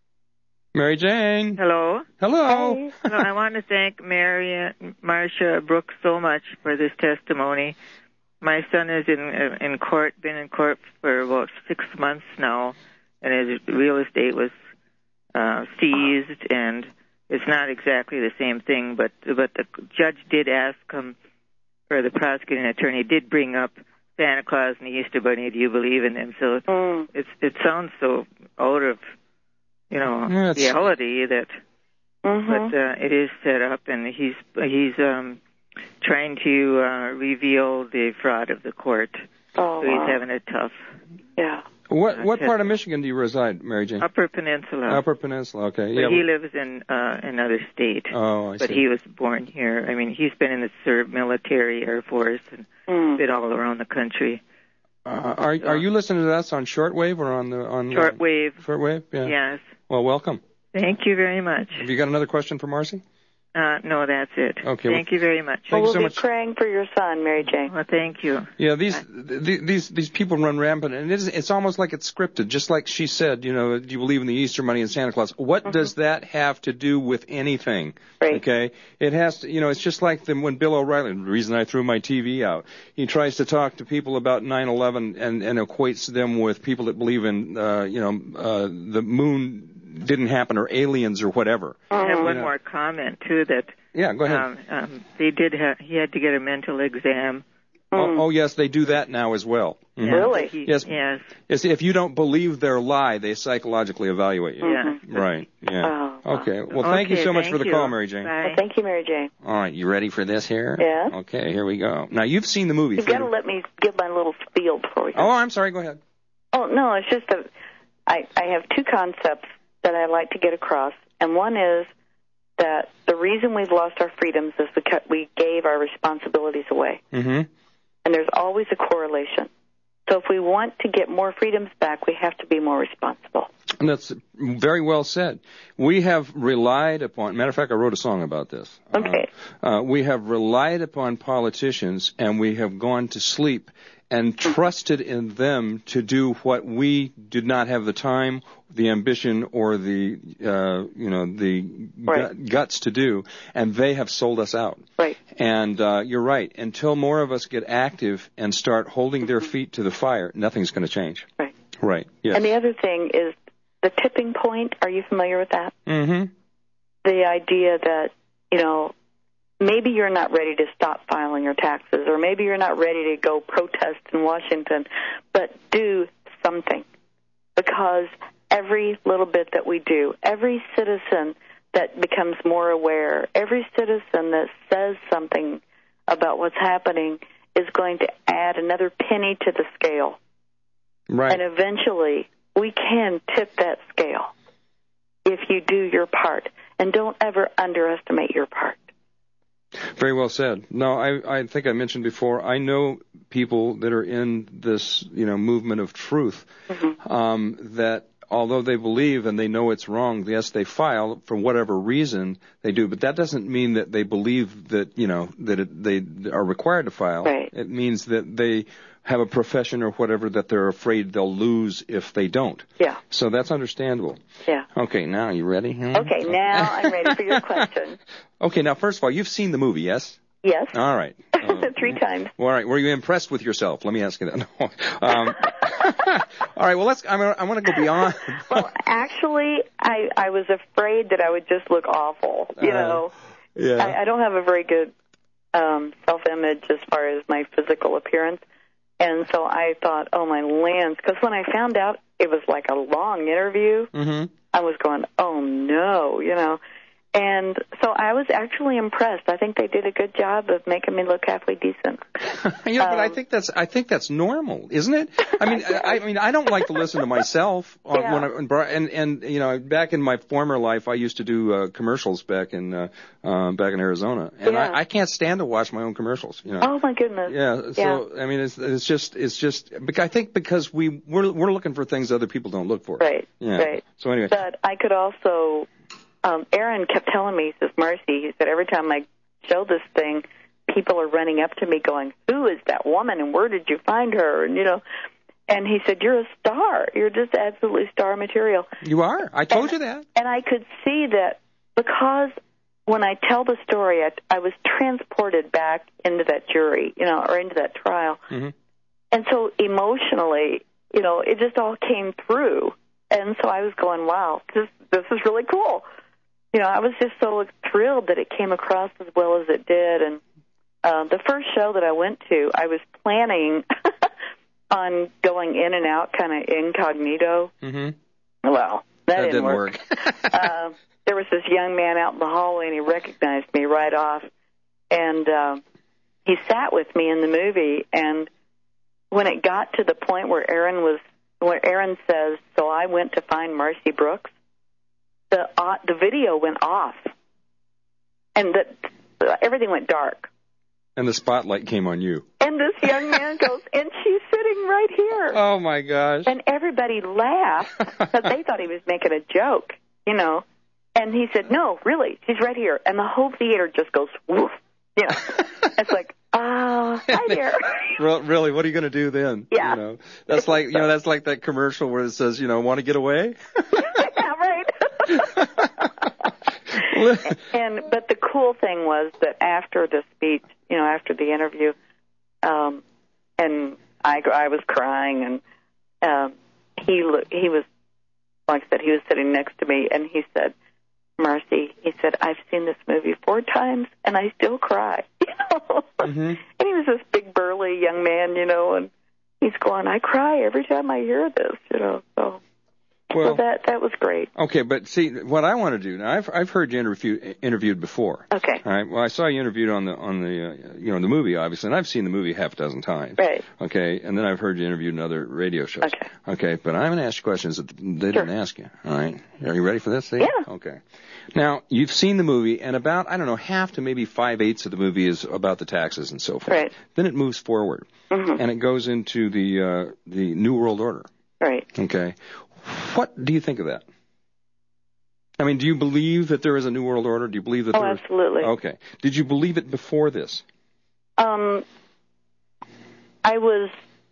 Mary Jane. Hello. Hello. Hey. Well, I want to thank Mary Marcia Brooks so much for this testimony. My son is in in court, been in court for about six months now, and his real estate was uh, seized, and it's not exactly the same thing, but but the judge did ask him, or the prosecuting attorney did bring up Santa Claus and the Easter Bunny. Do you believe in them? So mm. it's it sounds so out of you know yeah, reality that, mm-hmm. but uh, it is set up, and he's he's um, trying to uh, reveal the fraud of the court. Oh, so he's wow. having it tough. Yeah. What what part of Michigan do you reside, Mary Jane? Upper Peninsula. Upper Peninsula, okay. But yeah. he lives in uh, another state. Oh, I but see. he was born here. I mean, he's been in the served military, Air Force, and mm. been all around the country. Uh, are are you listening to us on shortwave or on the on shortwave? Uh, shortwave, yeah. Yes. Well, welcome. Thank you very much. Have you got another question for Marcy? Uh, no, that's it. Okay. Thank well, you very much. Well, thank we'll you so be much. praying for your son, Mary Jane. Well, thank you. Yeah, these th- these these people run rampant, and it is, it's almost like it's scripted. Just like she said, you know, do you believe in the Easter Bunny and Santa Claus? What mm-hmm. does that have to do with anything? Right. Okay, it has to. You know, it's just like the, when Bill O'Reilly. The reason I threw my T V out. He tries to talk to people about nine eleven and and equates them with people that believe in, uh, you know, uh, the moon didn't happen or aliens or whatever. I have you one know. more comment too. That yeah, go ahead. Um, um, they did have. He had to get a mental exam. Oh, oh yes, they do that now as well. Mm-hmm. Really? He, yes. Yes. Yes. If you don't believe their lie, they psychologically evaluate you. Yeah. Right. Yeah. Oh. Okay. Well, thank okay, you so much thank for the you. call, Mary Jane. Bye. Well, thank you, Mary Jane. All right. You ready for this here? Yeah. Okay. Here we go. Now you've seen the movie. You've got to let me give my little spiel before we go. Oh, I'm sorry. Go ahead. Oh no, it's just that I I have two concepts that I like to get across, and one is that the reason we've lost our freedoms is because we gave our responsibilities away. Mm-hmm. And there's always a correlation. So if we want to get more freedoms back, we have to be more responsible. And that's very well said. We have relied upon, matter of fact, I wrote a song about this. Okay. Uh, uh, we have relied upon politicians, and we have gone to sleep and trusted in them to do what we did not have the time, the ambition, or the uh, you know the right. gu- guts to do, and they have sold us out. Right. And uh, you're right. Until more of us get active and start holding mm-hmm. their feet to the fire, nothing's going to change. Right. Right. Yes. And the other thing is the tipping point. Are you familiar with that? Mm-hmm. The idea that, you know, maybe you're not ready to stop filing your taxes, or maybe you're not ready to go protest in Washington, but do something. Because every little bit that we do, every citizen that becomes more aware, every citizen that says something about what's happening is going to add another penny to the scale. Right. And eventually we can tip that scale if you do your part. And don't ever underestimate your part. Very well said. No, I, I think I mentioned before, I know people that are in this, you know, movement of truth, mm-hmm. um, that although they believe and they know it's wrong, yes, they file for whatever reason they do, but that doesn't mean that they believe that, you know, that it, they are required to file. Right. It means that they have a profession or whatever that they're afraid they'll lose if they don't. Yeah. So that's understandable. Yeah. Okay, now you ready? Hmm? Okay, now I'm ready for your question. Okay, now first of all, you've seen the movie, yes? Yes. All right. Uh, Three times. Well, all right. Were you impressed with yourself? Let me ask you that. No. Um, all right. Well, let's. I'm, I want to go beyond. Well, actually, I I was afraid that I would just look awful. You Uh, know. Yeah. I, I don't have a very good um, self-image as far as my physical appearance, and so I thought, oh my lands, because when I found out it was like a long interview, Mm-hmm. I was going, oh no, you know. And so I was actually impressed. I think they did a good job of making me look halfway decent. You know, but I Um, think that's I think that's normal, isn't it? I mean, I, I mean, I don't like to listen to myself on, Yeah. when I, when, bro- and and you know, back in my former life, I used to do uh, commercials back in uh, uh, back in Arizona, and Yeah. I, I can't stand to watch my own commercials. You know. Oh my goodness. Yeah. So I mean, it's it's just it's just. bec- I think because we we're we're looking for things other people don't look for. Right. Yeah. Right. So anyway. But I could also, um, Aaron kept telling me, he says, Marcy, he said, every time I show this thing, people are running up to me going, who is that woman and where did you find her? And, you know, and he said, you're a star. You're just absolutely star material. You are. I told and, you that. And I could see that because when I tell the story, I, I was transported back into that jury, you know, or into that trial. Mm-hmm. And so emotionally, you know, it just all came through. And so I was going, wow, this this is really cool. You know, I was just so thrilled that it came across as well as it did. And uh, the first show that I went to, I was planning on going in and out kind of incognito. Mm-hmm. Well, that, That didn't, didn't work. work. uh, there was this young man out in the hallway, and he recognized me right off. And uh, he sat with me in the movie. And when it got to the point where Aaron was, where Aaron says, so I went to find Marcy Brooks, the uh, the video went off, and the, everything went dark. And the spotlight came on you. And this young man goes, and she's sitting right here. Oh my gosh! And everybody laughed because they thought he was making a joke, you know. And he said, no, really, she's right here. And the whole theater just goes, woof. You know, it's like, oh, hi there. Re- Really, what are you going to do then? Yeah. You know, that's like, you know, that's like that commercial where it says, you know, want to get away? Yeah, right. And but the cool thing was that after the speech, you know, after the interview, um, and I, I was crying, and um, he lo- he was, like I said, he was sitting next to me, and he said, Marcy, he said, I've seen this movie four times, and I still cry. You know, Mm-hmm. and he was this big burly young man, you know, and he's going, I cry every time I hear this, you know. So, Well, so that that was great. Okay, but see, what I want to do now, I've I've heard you interview, interviewed before. Okay. All right. Well, I saw you interviewed on the on the uh, you know the movie, obviously, and I've seen the movie half a dozen times. Right. Okay, and then I've heard you interviewed in other radio shows. Okay. Okay, but I'm going to ask you questions that they Sure. didn't ask you. All right. Are you ready for this? See? Yeah. Okay. Now you've seen the movie, and about I don't know half to maybe five eighths of the movie is about the taxes and so forth. Right. Then it moves forward, Mm-hmm. and it goes into the uh, the New World Order. Right. Okay. What do you think of that? I mean, do you believe that there is a New World Order? Do you believe that Oh, there is? absolutely. Okay. Did you believe it before this? Um, I was,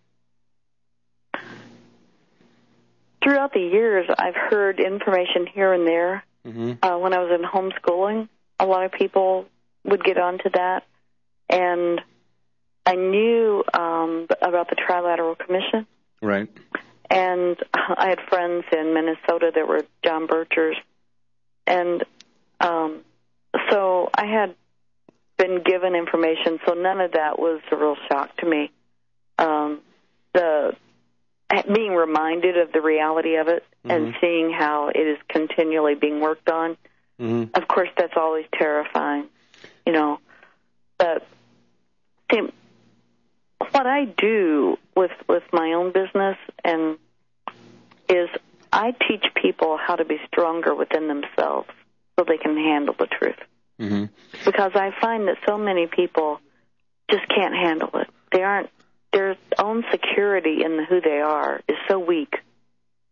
throughout the years, I've heard information here and there. Mm-hmm. Uh, when I was in homeschooling, a lot of people would get onto that. And I knew um, about the Trilateral Commission. Right. And I had friends in Minnesota that were John Birchers. And um, so I had been given information, so none of that was a real shock to me. Um, the being reminded of the reality of it Mm-hmm. and seeing how it is continually being worked on, Mm-hmm. of course, that's always terrifying, you know. But see, what I do with with my own business and is I teach people how to be stronger within themselves so they can handle the truth. Mm-hmm. Because I find that so many people just can't handle it. They aren't, their own security in who they are is so weak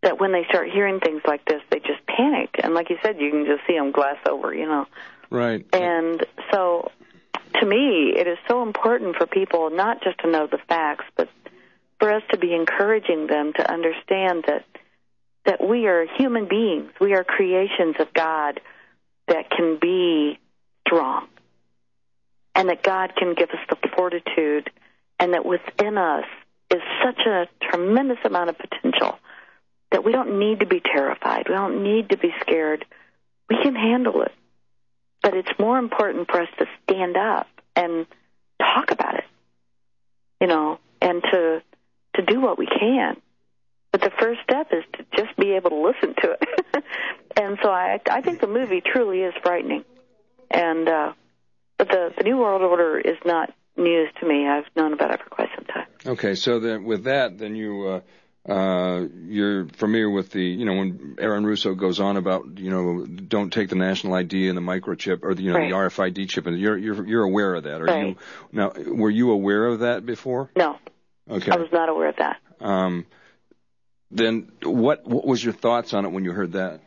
that when they start hearing things like this, they just panic. And like you said, you can just see them glass over, you know. Right. And so, to me, it is so important for people not just to know the facts, but for us to be encouraging them to understand that that we are human beings. We are creations of God that can be strong, and that God can give us the fortitude, and that within us is such a tremendous amount of potential that we don't need to be terrified. We don't need to be scared. We can handle it. But it's more important for us to stand up and talk about it, you know, and to to do what we can. But the first step is to just be able to listen to it. And so I I think the movie truly is frightening. And uh, but the, the New World Order is not news to me. I've known about it for quite some time. Okay, so then with that, then you uh, uh, you're familiar with the, you know, when Aaron Russo goes on about, you know, don't take the national I D and the microchip or the, you know, Right. the R F I D chip, and you're you're you're aware of that, are Right. you? Now, were you aware of that before? No, Okay. I was not aware of that. Um, then what what was your thoughts on it when you heard that?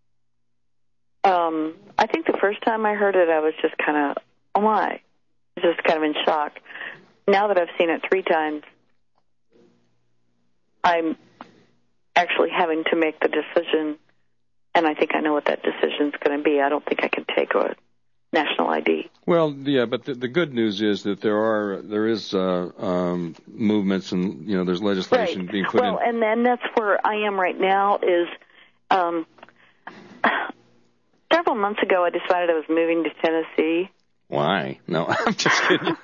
Um, I think the first time I heard it, I was just kind of, oh my, just kind of in shock. Now that I've seen it three times, I'm actually having to make the decision, and I think I know what that decision's going to be. I don't think I can take a national I D. Well, yeah, but the, the good news is that there are there is uh, um, movements, and you know, there's legislation Right. being put well, in. and then that's where I am right now is um, several months ago I decided I was moving to Tennessee. Why? No, I'm just kidding.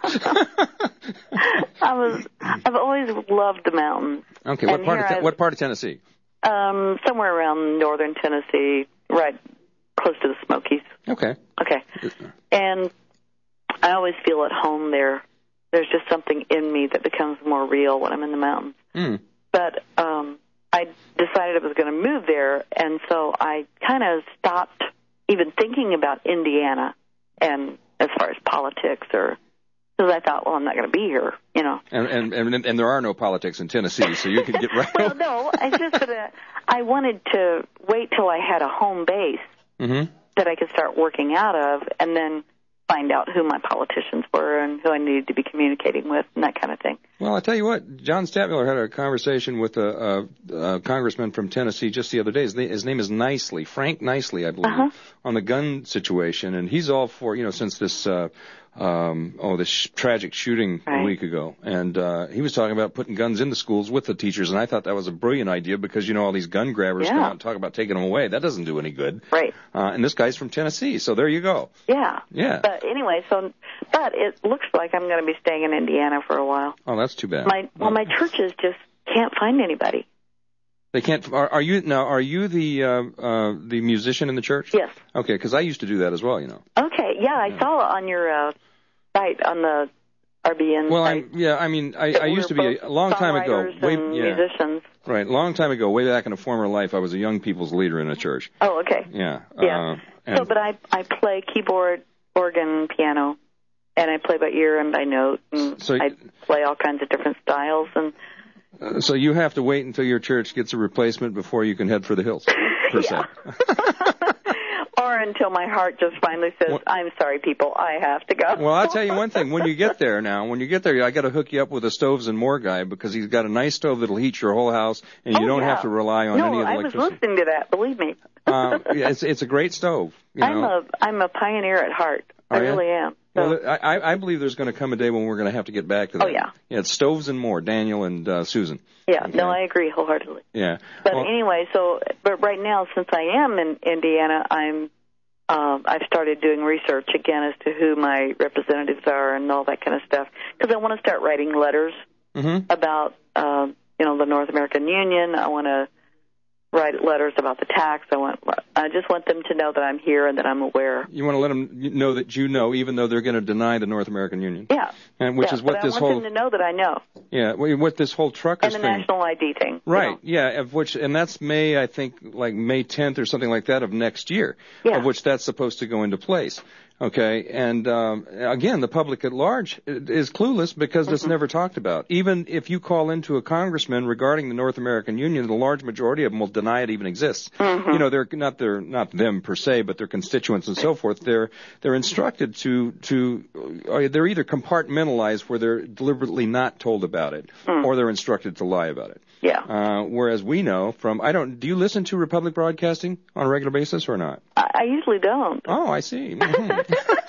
I was I've always loved the mountains. Okay, what And part of here Ten- I- what part of Tennessee? Um, somewhere around northern Tennessee, right close to the Smokies. Okay. Okay. And I always feel at home there. There's just something in me that becomes more real when I'm in the mountains. Mm. But um, I decided I was going to move there, and so I kind of stopped even thinking about Indiana and as far as politics, or because I thought, well, I'm not going to be here, you know. And, and and and there are no politics in Tennessee, so you can get right. Well, no, I just that uh, I wanted to wait till I had a home base Mm-hmm. that I could start working out of, and then find out who my politicians were and who I needed to be communicating with and that kind of thing. Well, I tell you what, John Stadtmiller had a conversation with a, a, a congressman from Tennessee just the other day. His, na- his name is Nicely, Frank Nicely, I believe, Uh-huh. on the gun situation, and he's all for, you know, since this uh, um, oh this sh- tragic shooting Right. a week ago, and uh, he was talking about putting guns in the schools with the teachers, and I thought that was a brilliant idea because you know all these gun grabbers Yeah. come out and talk about taking them away. That doesn't do any good. Right. Uh, and this guy's from Tennessee, so there you go. Yeah. Yeah. But anyway, so but it looks like I'm going to be staying in Indiana for a while. Oh, that's too bad. My well, my churches just can't find anybody. They can't. Are, are you now? Are you the uh, uh, the musician in the church? Yes. Okay, because I used to do that as well. You know. Okay. Yeah, I saw on your uh, site on the R B N Well, site. I'm, yeah. I mean, I, that I used to we're be both a long time ago. songwriters Way, and yeah. musicians. Right, long time ago, way back in a former life, I was a young people's leader in a church. Oh, okay. Yeah. Yeah. Uh, and, So, but I I play keyboard, organ, piano, and I play by ear and by note, and So- I play all kinds of different styles. And uh, so you have to wait until your church gets a replacement before you can head for the hills, per se. or until my heart just finally says, "I'm sorry, people, I have to go." Well, I'll tell you one thing. When you get there now, when you get there, I got to hook you up with a Stoves and More guy because he's got a nice stove that'll heat your whole house, and you Oh, don't yeah. have to rely on no, any of the I was electricity. listening to that. Believe me. uh, yeah, it's it's a great stove. You I'm know? a I'm a pioneer at heart. I Are ya? really am. Well, I, I I believe there's going to come a day when we're going to have to get back to that. Oh, yeah. Yeah, it's Stoves and More, Daniel and uh, Susan. Yeah. No, I agree wholeheartedly. Yeah. But Well, anyway, so but right now, since I am in Indiana, I'm um, I've started doing research again as to who my representatives are and all that kind of stuff because I want to start writing letters mhm. about um, you know the North American Union. I want to write letters about the tax. I want I just want them to know that I'm here and that I'm aware. You want to let them know that you know, even though they're going to deny the North American Union. Yeah. And which yeah, is what but this I want whole them to know that I know. yeah what this whole truckers And the thing. national I D thing. you Right, know. yeah, of which, and that's May, I think, like May tenth or something like that of next year, Yeah. of which that's supposed to go into place. Okay, and um, again, the public at large is clueless because it's Mm-hmm. never talked about. Even if you call into a congressman regarding the North American Union, the large majority of them will deny it even exists. Mm-hmm. You know, they're not they're not them per se, but their constituents and so forth. They're they're instructed to to uh, they're either compartmentalized where they're deliberately not told about it, Mm. or they're instructed to lie about it. Yeah. Uh, whereas we know from I don't do you listen to Republic Broadcasting on a regular basis or not? I, I usually don't. Oh, I see. Mhm.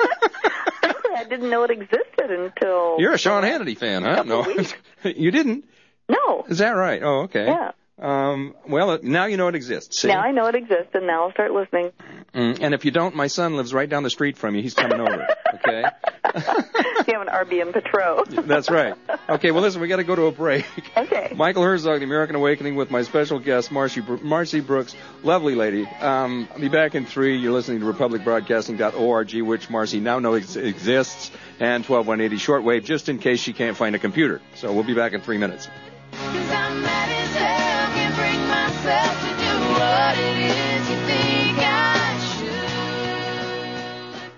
I didn't know it existed until... You're a Sean Hannity fan, huh? No, you didn't. No. Is that right? Oh, okay. Yeah. Um, well, it, now you know it exists. See? Now I know it exists, and now I'll start listening. Mm, and if you don't, my son lives right down the street from you. He's coming over. Okay. You have an R B M Petro. That's right. Okay. Well, listen, we got to go to a break. Okay. Michael Herzog, The American Awakening, with my special guest, Marcy, Marcy Brooks, lovely lady. Um, I'll be back in three. You're listening to republic broadcasting dot org, which Marcy now knows exists, and twelve one eighty shortwave, just in case she can't find a computer. So we'll be back in three minutes. 'Cause I'm mad as hell, can't bring myself to do what it is you think I should.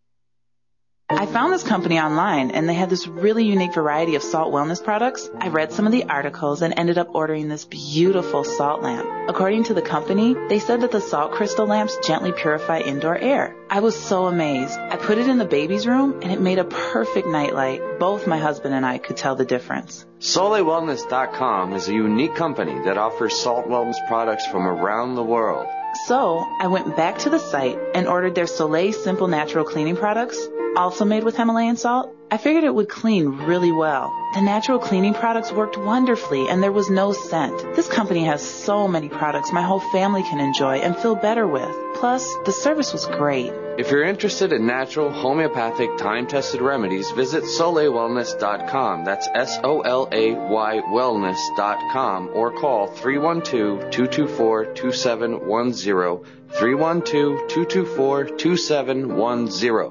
I found this company online, and they had this really unique variety of salt wellness products. I read some of the articles and ended up ordering this beautiful salt lamp. According to the company, they said that the salt crystal lamps gently purify indoor air. I was so amazed. I put it in the baby's room, and it made a perfect nightlight. Both my husband and I could tell the difference. Soleil Wellness dot com is a unique company that offers salt wellness products from around the world. So I went back to the site and ordered their Soleil Simple Natural Cleaning products, also made with Himalayan salt. I figured it would clean really well. The natural cleaning products worked wonderfully, and there was no scent. This company has so many products my whole family can enjoy and feel better with. Plus, the service was great. If you're interested in natural, homeopathic, time-tested remedies, visit Soleil Wellness dot com. That's S O L A Y Wellness dot com, or call three one two, two two four, two seven one zero, three one two, two two four, two seven one zero.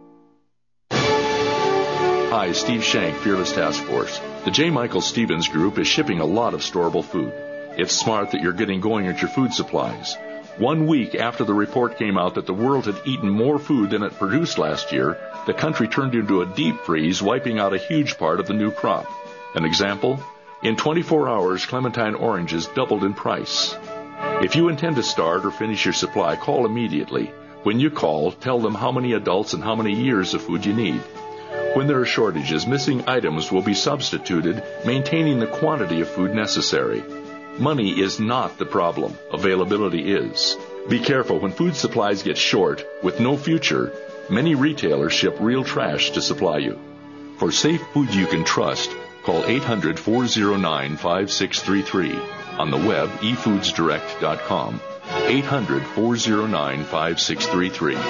Hi, Steve Shank, Fearless Task Force. The J. Michael Stevens Group is shipping a lot of storable food. It's smart that you're getting going at your food supplies. One week after the report came out that the world had eaten more food than it produced last year, the country turned into a deep freeze, wiping out a huge part of the new crop. An example? In twenty-four hours, clementine oranges doubled in price. If you intend to start or finish your supply, call immediately. When you call, tell them how many adults and how many years of food you need. When there are shortages, missing items will be substituted, maintaining the quantity of food necessary. Money is not the problem. Availability is. Be careful when food supplies get short. With no future, many retailers ship real trash to supply you. For safe food you can trust, call eight hundred, four oh nine, five six three three. On the web, e foods direct dot com. eight hundred, four oh nine, five six three three.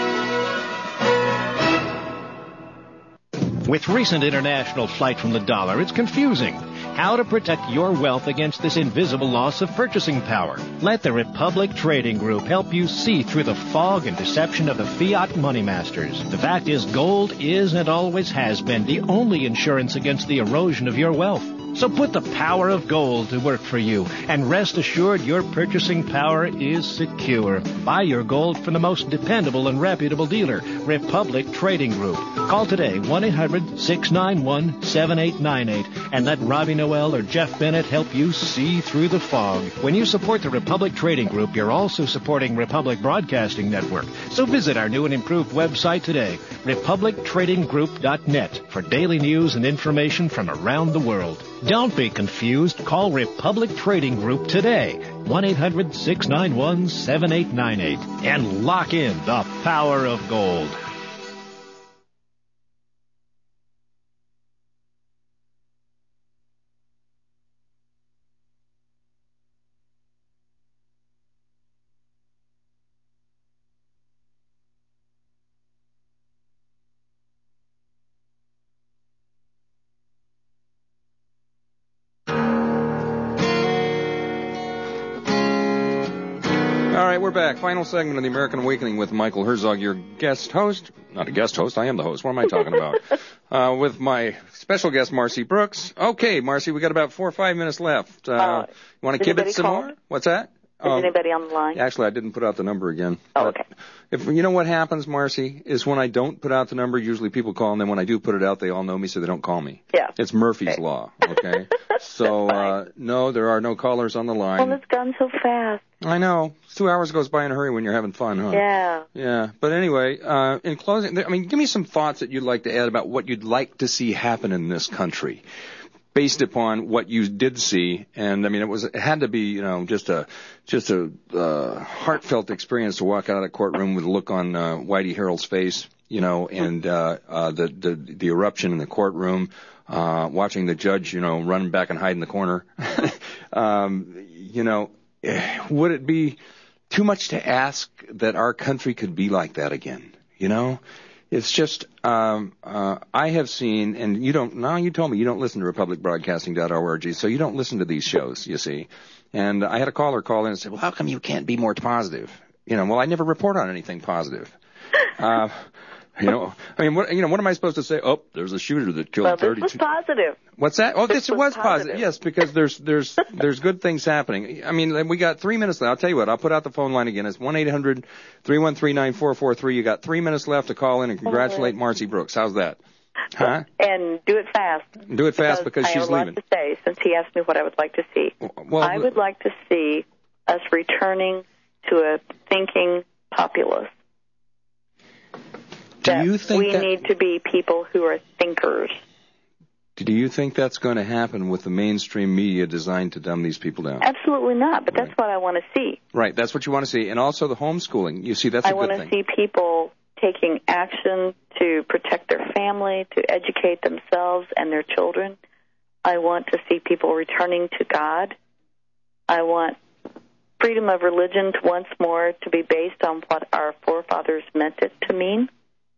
With recent international flight from the dollar, it's confusing. How to protect your wealth against this invisible loss of purchasing power. Let the Republic Trading Group help you see through the fog and deception of the fiat money masters. The fact is, gold is and always has been the only insurance against the erosion of your wealth. So put the power of gold to work for you, and rest assured your purchasing power is secure. Buy your gold from the most dependable and reputable dealer, Republic Trading Group. Call today, one eight hundred, six nine one, seven eight nine eight, and let Robbie Noel or Jeff Bennett help you see through the fog. When you support the Republic Trading Group, you're also supporting Republic Broadcasting Network. So visit our new and improved website today, republic trading group dot net, for daily news and information from around the world. Don't be confused. Call Republic Trading Group today, one eight hundred, six nine one, seven eight nine eight, and lock in the power of gold. All right, we're back. Final segment of the American Awakening with Michael Herzog, your guest host. Not a guest host, I am the host. What am I talking about? uh, with my special guest, Marcy Brooks. Okay, Marcy, we got about four or five minutes left. Uh, Uh, you want to give it some call? more? What's that? Um, anybody on the line? Actually, I didn't put out the number again. Oh, okay. If you know what happens, Marcy, is when I don't put out the number, usually people call, and then when I do put it out, they all know me, so they don't call me. Yeah. It's Murphy's Okay. Law, okay? So, uh, no, there are no callers on the line. Well, it's gone so fast. I know. Two hours goes by in a hurry when you're having fun, huh? Yeah. Yeah. But anyway, uh, in closing, I mean, give me some thoughts that you'd like to add about what you'd like to see happen in this country, based upon what you did see. And I mean, it was it had to be, you know, just a just a uh, heartfelt experience to walk out of that courtroom with a look on uh, Whitey Harold's face, you know, and uh, uh, the the the eruption in the courtroom, uh, watching the judge, you know, run back and hide in the corner. um, you know, would it be too much to ask that our country could be like that again? You know? It's just, um, uh, I have seen, and you don't, now you told me you don't listen to republic broadcasting dot org, so you don't listen to these shows, you see. And I had a caller call in and say, well, how come you can't be more positive? You know, well, I never report on anything positive. Uh, you know, I mean, what, you know, what am I supposed to say? Oh, there's a shooter that killed Well, this thirty-two. was positive. What's that? Oh, This this, was was positive. positive. Yes, because there's there's there's good things happening. I mean, we got three minutes left. I'll tell you what. I'll put out the phone line again. It's one eight hundred three one three nine four four three. You got three minutes left to call in and congratulate Marcy Brooks. How's that? Huh? And do it fast. Do it fast because I she's have a lot leaving. to say since he asked me what I would like to see. Well, I would like to see us returning to a thinking populace. Do that you think we that, need to be people who are thinkers? do you think that's going to happen with the mainstream media designed to dumb these people down? Absolutely not, but that's what I want to see. Right, that's what you want to see. And also the homeschooling. You see, that's a I good want to thing. see people taking action to protect their family, to educate themselves and their children. I want to see people returning to God. I want freedom of religion to once more to be based on what our forefathers meant it to mean.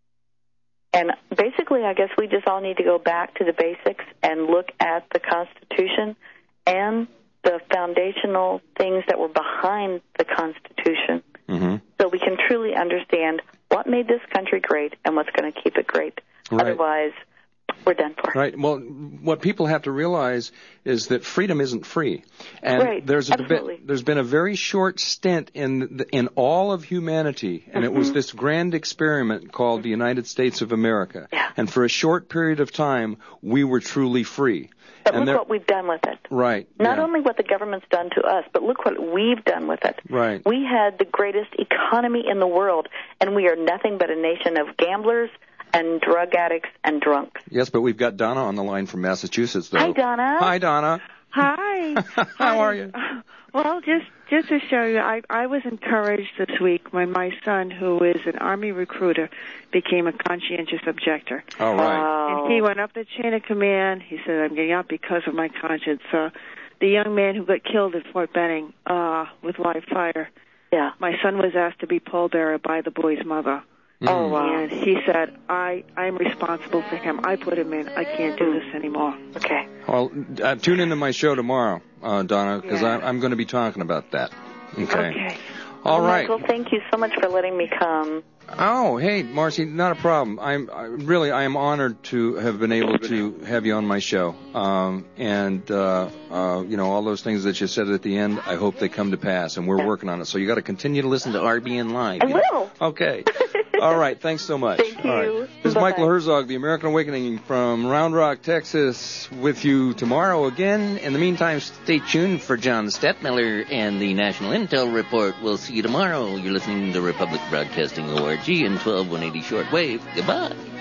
And basically, I guess we just all need to go back to the basics and look at the Constitution and the foundational things that were behind the Constitution, Mm-hmm. so we can truly understand what made this country great and what's going to keep it great. Right. Otherwise, we're done for. Right. Well, what people have to realize is that freedom isn't free, and Right. there's a Absolutely. bit, there's been a very short stint in the, in all of humanity, and it was Mhm. this grand experiment called the United States of America. Yeah. And for a short period of time, we were truly free. But and look there- what we've done with it. Right. Not yeah. only what the government's done to us, but look what we've done with it. Right. We had the greatest economy in the world, and we are nothing but a nation of gamblers and drug addicts and drunks. Yes, but we've got Donna on the line from Massachusetts, though. Hi, Donna. Hi, Donna. Hi. How are you? Well, just just to show you, I I was encouraged this week when my son, who is an Army recruiter, became a conscientious objector. All right. And he went up the chain of command. He said, "I'm getting out because of my conscience." Uh, the young man who got killed at Fort Benning uh, with live fire. Yeah. My son was asked to be pallbearer by the boy's mother. Oh, wow. And he said, I, I'm responsible for him. I put him in. I can't do this anymore. Okay. Well, uh, tune into my show tomorrow, uh, Donna, because Yeah. I'm going to be talking about that. Okay. Okay. All well, right. Michael, thank you so much for letting me come. Oh, hey, Marcy, not a problem. I'm I, really, I am honored to have been able to have you on my show. Um, and, uh, uh, you know, all those things that you said at the end, I hope they come to pass, and we're working on it. So you got to continue to listen to R B N Live. I you know? will. Okay. All right. Thanks so much. Thank All right. you. This is Bye-bye. Michael Herzog, the American Awakening from Round Rock, Texas, with you tomorrow again. In the meantime, stay tuned for John Stetmiller and the National Intel Report. We'll see you tomorrow. You're listening to Republic Broadcasting O R G and twelve one eighty shortwave. Goodbye.